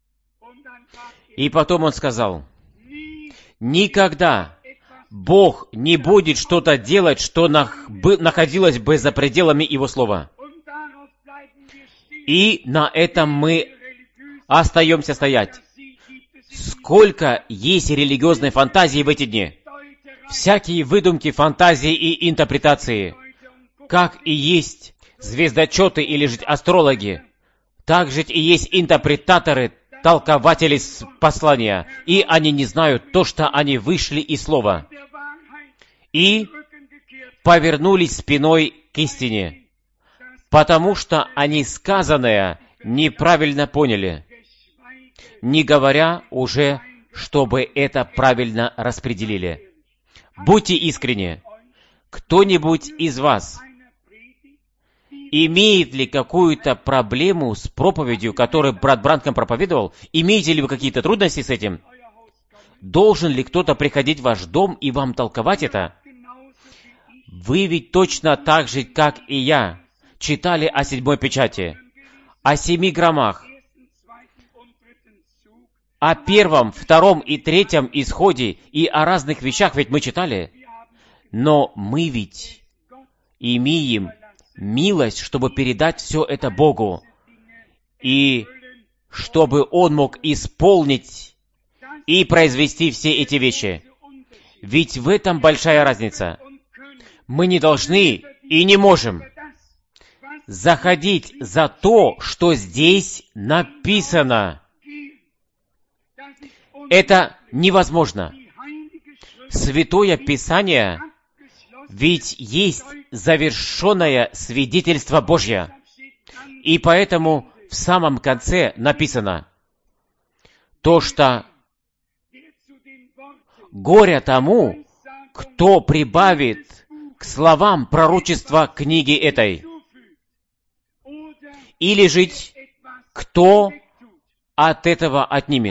И потом он сказал: никогда Бог не будет что-то делать, что находилось бы за пределами Его Слова. И на этом мы остаемся стоять. Сколько есть религиозной фантазии в эти дни? Всякие выдумки, фантазии и интерпретации. Как и есть звездочеты или же астрологи, так же и есть интерпретаторы, толкователи послания, и они не знают то, что они вышли из слова и повернулись спиной к истине, потому что они сказанное неправильно поняли, не говоря уже, чтобы это правильно распределили. Будьте искренни. Кто-нибудь из вас имеет ли какую-то проблему с проповедью, которую брат Бранхам проповедовал? Имеете ли вы какие-то трудности с этим? Должен ли кто-то приходить в ваш дом и вам толковать это? Вы ведь точно так же, как и я, читали о 7 печати, о 7 громах, о 1, 2 и 3 исходе и о разных вещах ведь мы читали. Но мы ведь имеем милость, чтобы передать все это Богу, и чтобы Он мог исполнить и произвести все эти вещи. Ведь в этом большая разница. Мы не должны и не можем заходить за то, что здесь написано. Это невозможно. Святое Писание Ведь есть завершенное свидетельство Божье. И поэтому в самом конце написано то, что горе тому, кто прибавит к словам пророчества книги этой, или жить, кто от этого отнимет.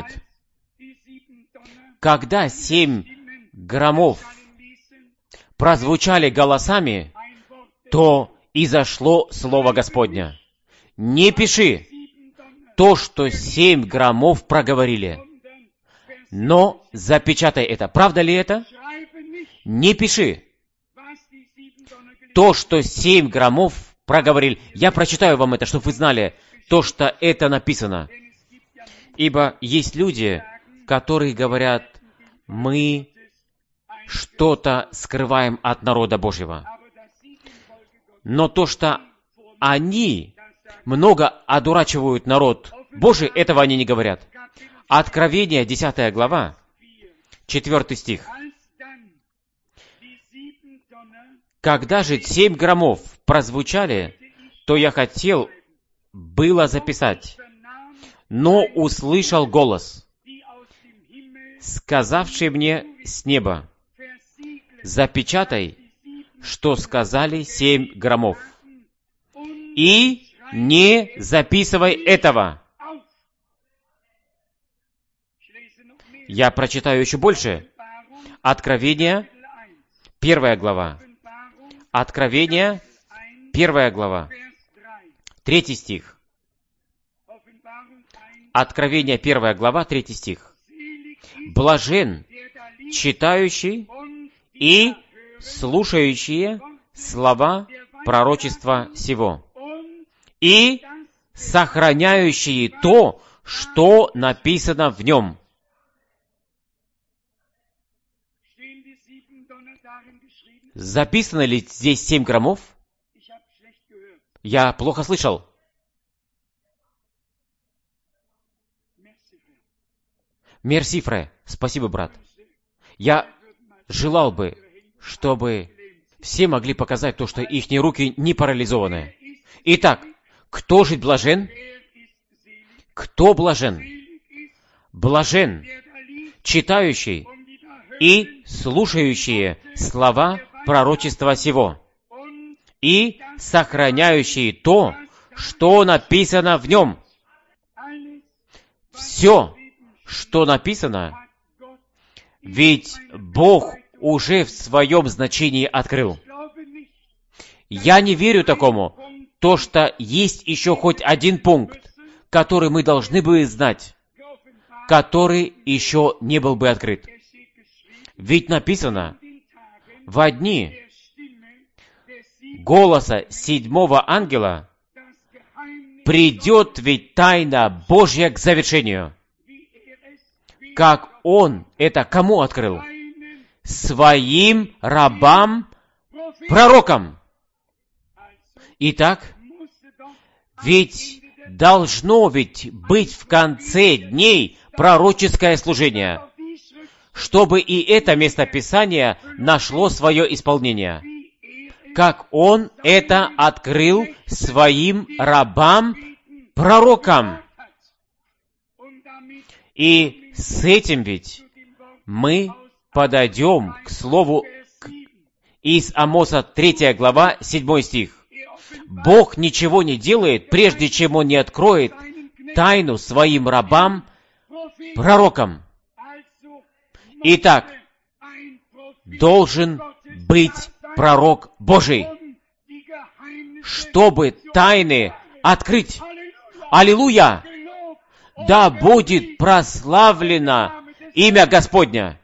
Когда 7 громов прозвучали голосами, то изошло Слово Господня. Не пиши то, что 7 громов проговорили, но запечатай это. Правда ли это? Не пиши то, что 7 громов проговорили. Я прочитаю вам это, чтобы вы знали то, что это написано. Ибо есть люди, которые говорят, мы что-то скрываем от народа Божьего. Но то, что они много одурачивают народ Божий, этого они не говорят. Откровение, 10 глава, 4 стих. Когда же 7 громов прозвучали, то я хотел было записать, но услышал голос, сказавший мне с неба, запечатай, что сказали 7 громов, и не записывай этого. Я прочитаю еще больше. Откровение, 1 глава. Откровение, 1 глава, 3 стих. Откровение, 1 глава, 3 стих. Блажен читающий и слушающие слова пророчества сего, и сохраняющие то, что написано в нем. Записано ли здесь 7 громов? Я плохо слышал. Мерси, Фре. Спасибо, брат. Я желал бы, чтобы все могли показать то, что их руки не парализованы. Итак, кто же блажен? Кто блажен? Блажен читающий и слушающие слова пророчества сего, и сохраняющие то, что написано в нем. Все, что написано, ведь Бог уже в своем значении открыл. Я не верю такому, то, что есть еще хоть один пункт, который мы должны бы знать, который еще не был бы открыт. Ведь написано, во дни голоса 7-го ангела придет ведь тайна Божья к завершению. Как Он это кому открыл? Своим рабам, пророкам. Итак, ведь должно ведь быть в конце дней пророческое служение, чтобы и это местописание нашло свое исполнение, как Он это открыл своим рабам, пророкам. И с этим ведь мы подойдем к слову из Амоса 3 глава, 7 стих. Бог ничего не делает, прежде чем Он не откроет тайну своим рабам, пророкам. Итак, должен быть пророк Божий, чтобы тайны открыть. Аллилуйя! Да будет прославлено имя Господня.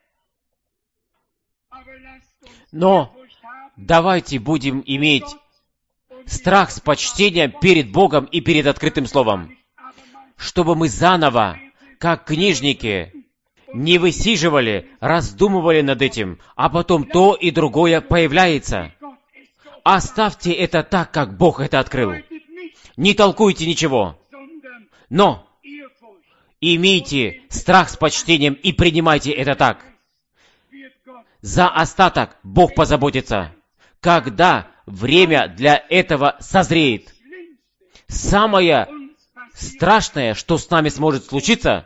Но давайте будем иметь страх с почтением перед Богом и перед открытым Словом, чтобы мы заново, как книжники, не высиживали, раздумывали над этим, а потом то и другое появляется. Оставьте это так, как Бог это открыл. Не толкуйте ничего, но имейте страх с почтением и принимайте это так. За остаток Бог позаботится, когда время для этого созреет. Самое страшное, что с нами сможет случиться,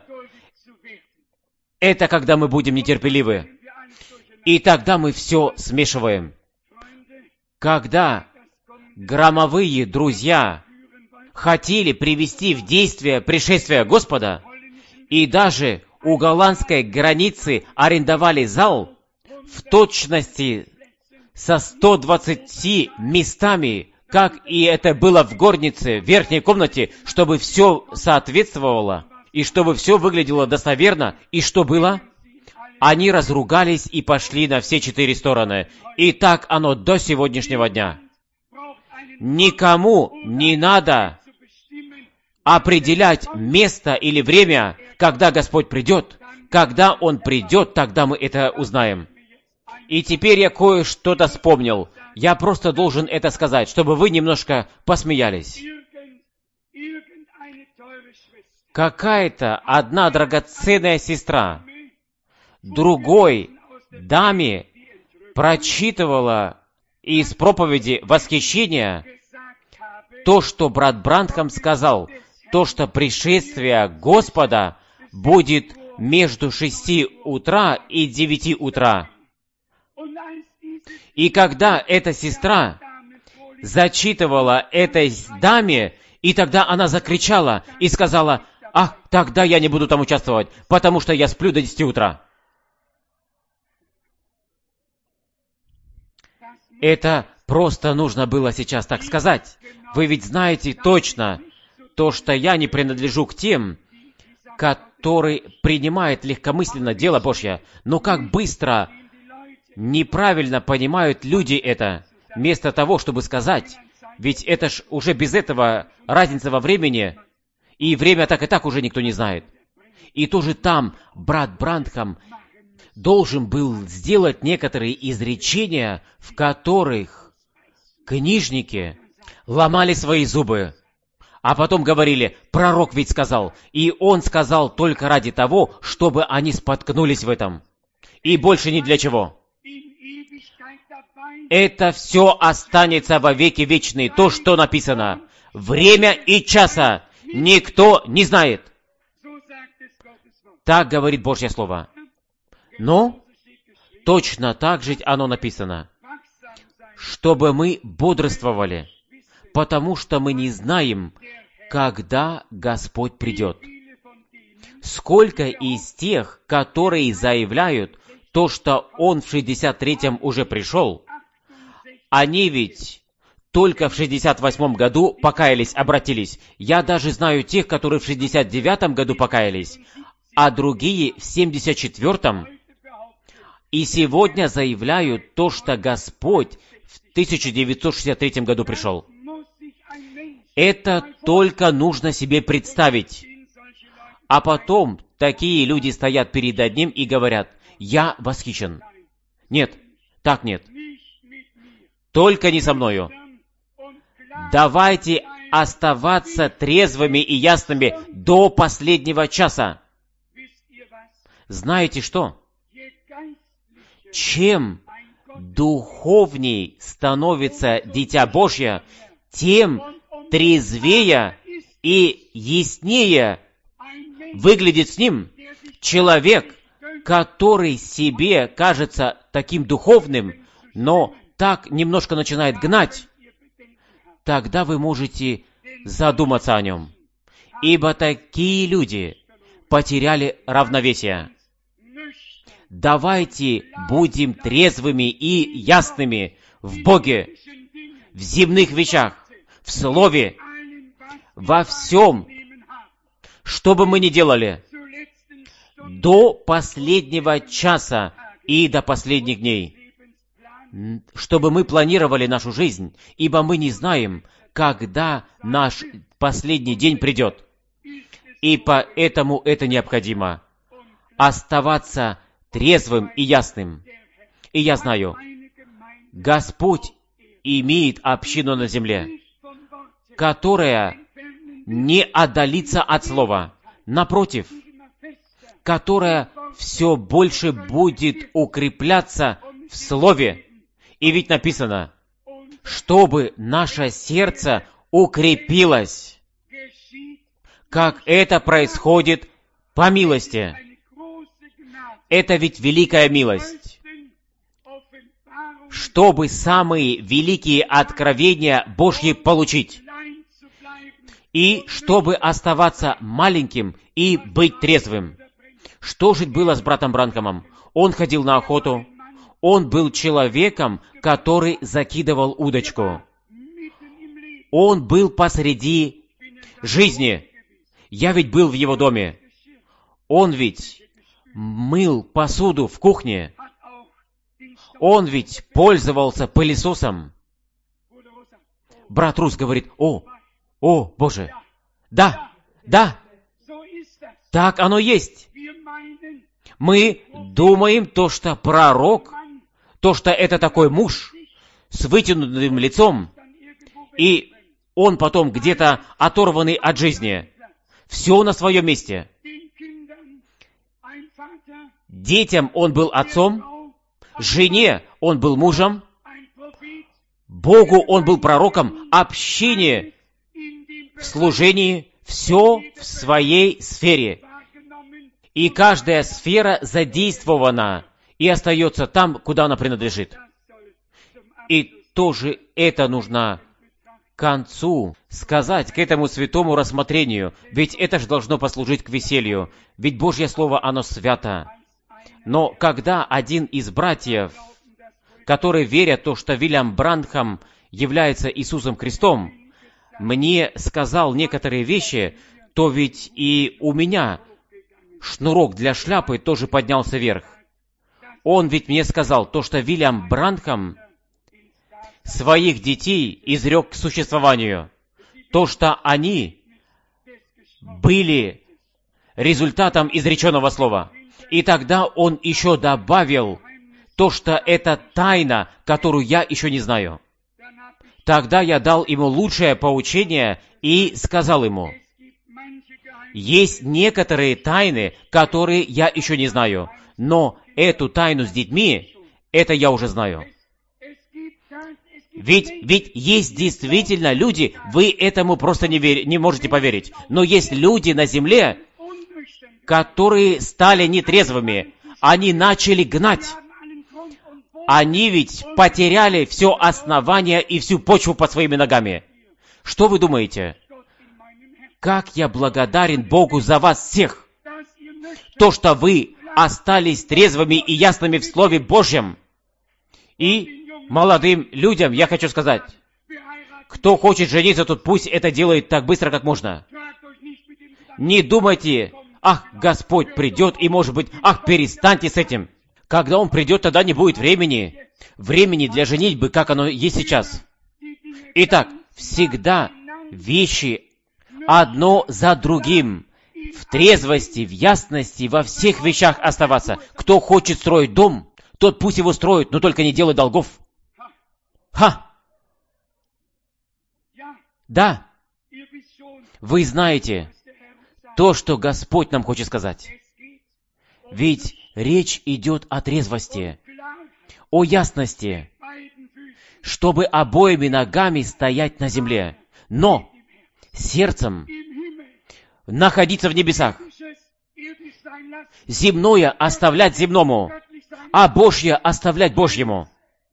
это когда мы будем нетерпеливы. И тогда мы все смешиваем. Когда громовые друзья хотели привести в действие пришествие Господа, и даже у голландской границы арендовали зал в точности со 120 местами, как и это было в горнице, в верхней комнате, чтобы все соответствовало, и чтобы все выглядело достоверно. И что было? Они разругались и пошли на все 4 стороны. И так оно до сегодняшнего дня. Никому не надо определять место или время, когда Господь придет. Когда Он придет, тогда мы это узнаем. И теперь я кое-что-то вспомнил. Я просто должен это сказать, чтобы вы немножко посмеялись. Какая-то одна драгоценная сестра другой даме прочитывала из проповеди восхищения то, что брат Бранхам сказал, то, что пришествие Господа будет между 6 утра и 9 утра. И когда эта сестра зачитывала этой даме, и тогда она закричала и сказала: «Ах, тогда я не буду там участвовать, потому что я сплю до 10 утра». Это просто нужно было сейчас так сказать. Вы ведь знаете точно то, что я не принадлежу к тем, которые принимают легкомысленно дело Божье. Но как быстро неправильно понимают люди это, вместо того, чтобы сказать, ведь это ж уже без этого разница во времени, и время так и так уже никто не знает. И тоже там брат Бранхам должен был сделать некоторые изречения, в которых книжники ломали свои зубы, а потом говорили: пророк ведь сказал, и он сказал только ради того, чтобы они споткнулись в этом, и больше ни для чего. Это все останется во веки вечные, то, что написано. Время и часа никто не знает. Так говорит Божье Слово. Но точно так же оно написано, чтобы мы бодрствовали, потому что мы не знаем, когда Господь придет. Сколько из тех, которые заявляют то, что Он в 63-м уже пришел, они ведь только в 68-м году покаялись, обратились. Я даже знаю тех, которые в 69-м году покаялись, а другие в 74-м. И сегодня заявляют то, что Господь в 1963 году пришел. Это только нужно себе представить. А потом такие люди стоят перед одним и говорят: «Я восхищен». Нет, так нет. Только не со мною. Давайте оставаться трезвыми и ясными до последнего часа. Знаете что? Чем духовней становится Дитя Божье, тем трезвее и яснее выглядит с ним человек, который себе кажется таким духовным, но так немножко начинает гнать. Тогда вы можете задуматься о нем. Ибо такие люди потеряли равновесие. Давайте будем трезвыми и ясными в Боге, в земных вещах, в Слове, во всем, что бы мы ни делали, до последнего часа и до последних дней, чтобы мы планировали нашу жизнь, ибо мы не знаем, когда наш последний день придет. И поэтому это необходимо оставаться трезвым и ясным. И я знаю, Господь имеет общину на земле, которая не отдалится от Слова. Напротив, которая все больше будет укрепляться в Слове. И ведь написано, чтобы наше сердце укрепилось, как это происходит по милости. Это ведь великая милость. Чтобы самые великие откровения Божьи получить. И чтобы оставаться маленьким и быть трезвым. Что же было с братом Бранхамом? Он ходил на охоту. Он был человеком, который закидывал удочку. Он был посреди жизни. Я ведь был в его доме. Он ведь мыл посуду в кухне. Он ведь пользовался пылесосом. Брат Рус говорит, о, Боже, да, так оно есть. Мы думаем то, что пророк, то, что это такой муж с вытянутым лицом, и он потом где-то оторванный от жизни. Все на своем месте. Детям он был отцом, жене он был мужем, Богу он был пророком, общине, в служении, все в своей сфере. И каждая сфера задействована и остается там, куда она принадлежит. И тоже это нужно к концу сказать, к этому святому рассмотрению, ведь это же должно послужить к веселью, ведь Божье Слово, оно свято. Но когда один из братьев, которые верят в то, что Вильям Бранхам является Иисусом Христом, мне сказал некоторые вещи, то ведь и у меня шнурок для шляпы тоже поднялся вверх. Он ведь мне сказал то, что Вильям Бранхам своих детей изрек к существованию, то, что они были результатом изреченного слова. И тогда он еще добавил то, что это тайна, которую я еще не знаю. Тогда я дал ему лучшее поучение и сказал ему, есть некоторые тайны, которые я еще не знаю, но эту тайну с детьми, это я уже знаю. Ведь есть действительно люди, вы этому просто не можете поверить, но есть люди на земле, которые стали нетрезвыми, они начали гнать. Они ведь потеряли все основание и всю почву под своими ногами. Что вы думаете? Как я благодарен Богу за вас всех! То, что вы остались трезвыми и ясными в Слове Божьем. И молодым людям я хочу сказать, кто хочет жениться, тут пусть это делает так быстро, как можно. Не думайте, ах, Господь придет, и может быть, ах, перестаньте с этим. Когда Он придет, тогда не будет времени для женитьбы, как оно есть сейчас. Итак, всегда вещи одно за другим, в трезвости, в ясности, во всех вещах оставаться. Кто хочет строить дом, тот пусть его строит, но только не делай долгов. Да, вы знаете то, что Господь нам хочет сказать. Ведь речь идет о трезвости, о ясности, чтобы обоими ногами стоять на земле, но сердцем находиться в небесах. Земное оставлять земному, а Божье оставлять Божьему.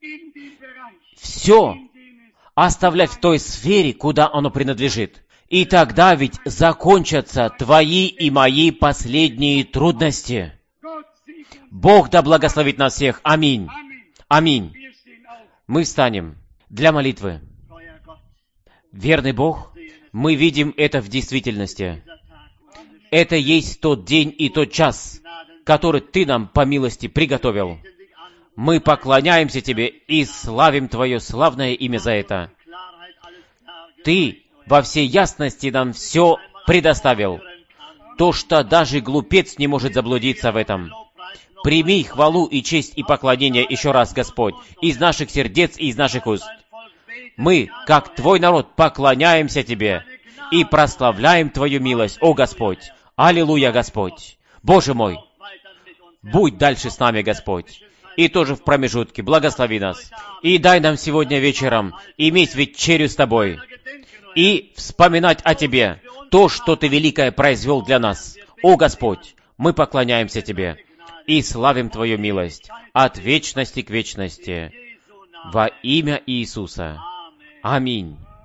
Все оставлять в той сфере, куда оно принадлежит. И тогда ведь закончатся твои и мои последние трудности. Бог да благословит нас всех. Аминь. Аминь. Мы встанем для молитвы. Верный Бог, мы видим это в действительности. Это есть тот день и тот час, который Ты нам по милости приготовил. Мы поклоняемся Тебе и славим Твое славное имя за это. Ты во всей ясности нам все предоставил. То, что даже глупец не может заблудиться в этом. Прими хвалу и честь и поклонение еще раз, Господь, из наших сердец и из наших уст. Мы, как Твой народ, поклоняемся Тебе и прославляем Твою милость, о Господь. Аллилуйя, Господь. Боже мой, будь дальше с нами, Господь. и тоже в промежутке. Благослови нас. И дай нам сегодня вечером иметь вечерю с Тобой и вспоминать о Тебе, то, что Ты великое произвел для нас. О Господь, мы поклоняемся Тебе и славим Твою милость от вечности к вечности. Во имя Иисуса. Аминь.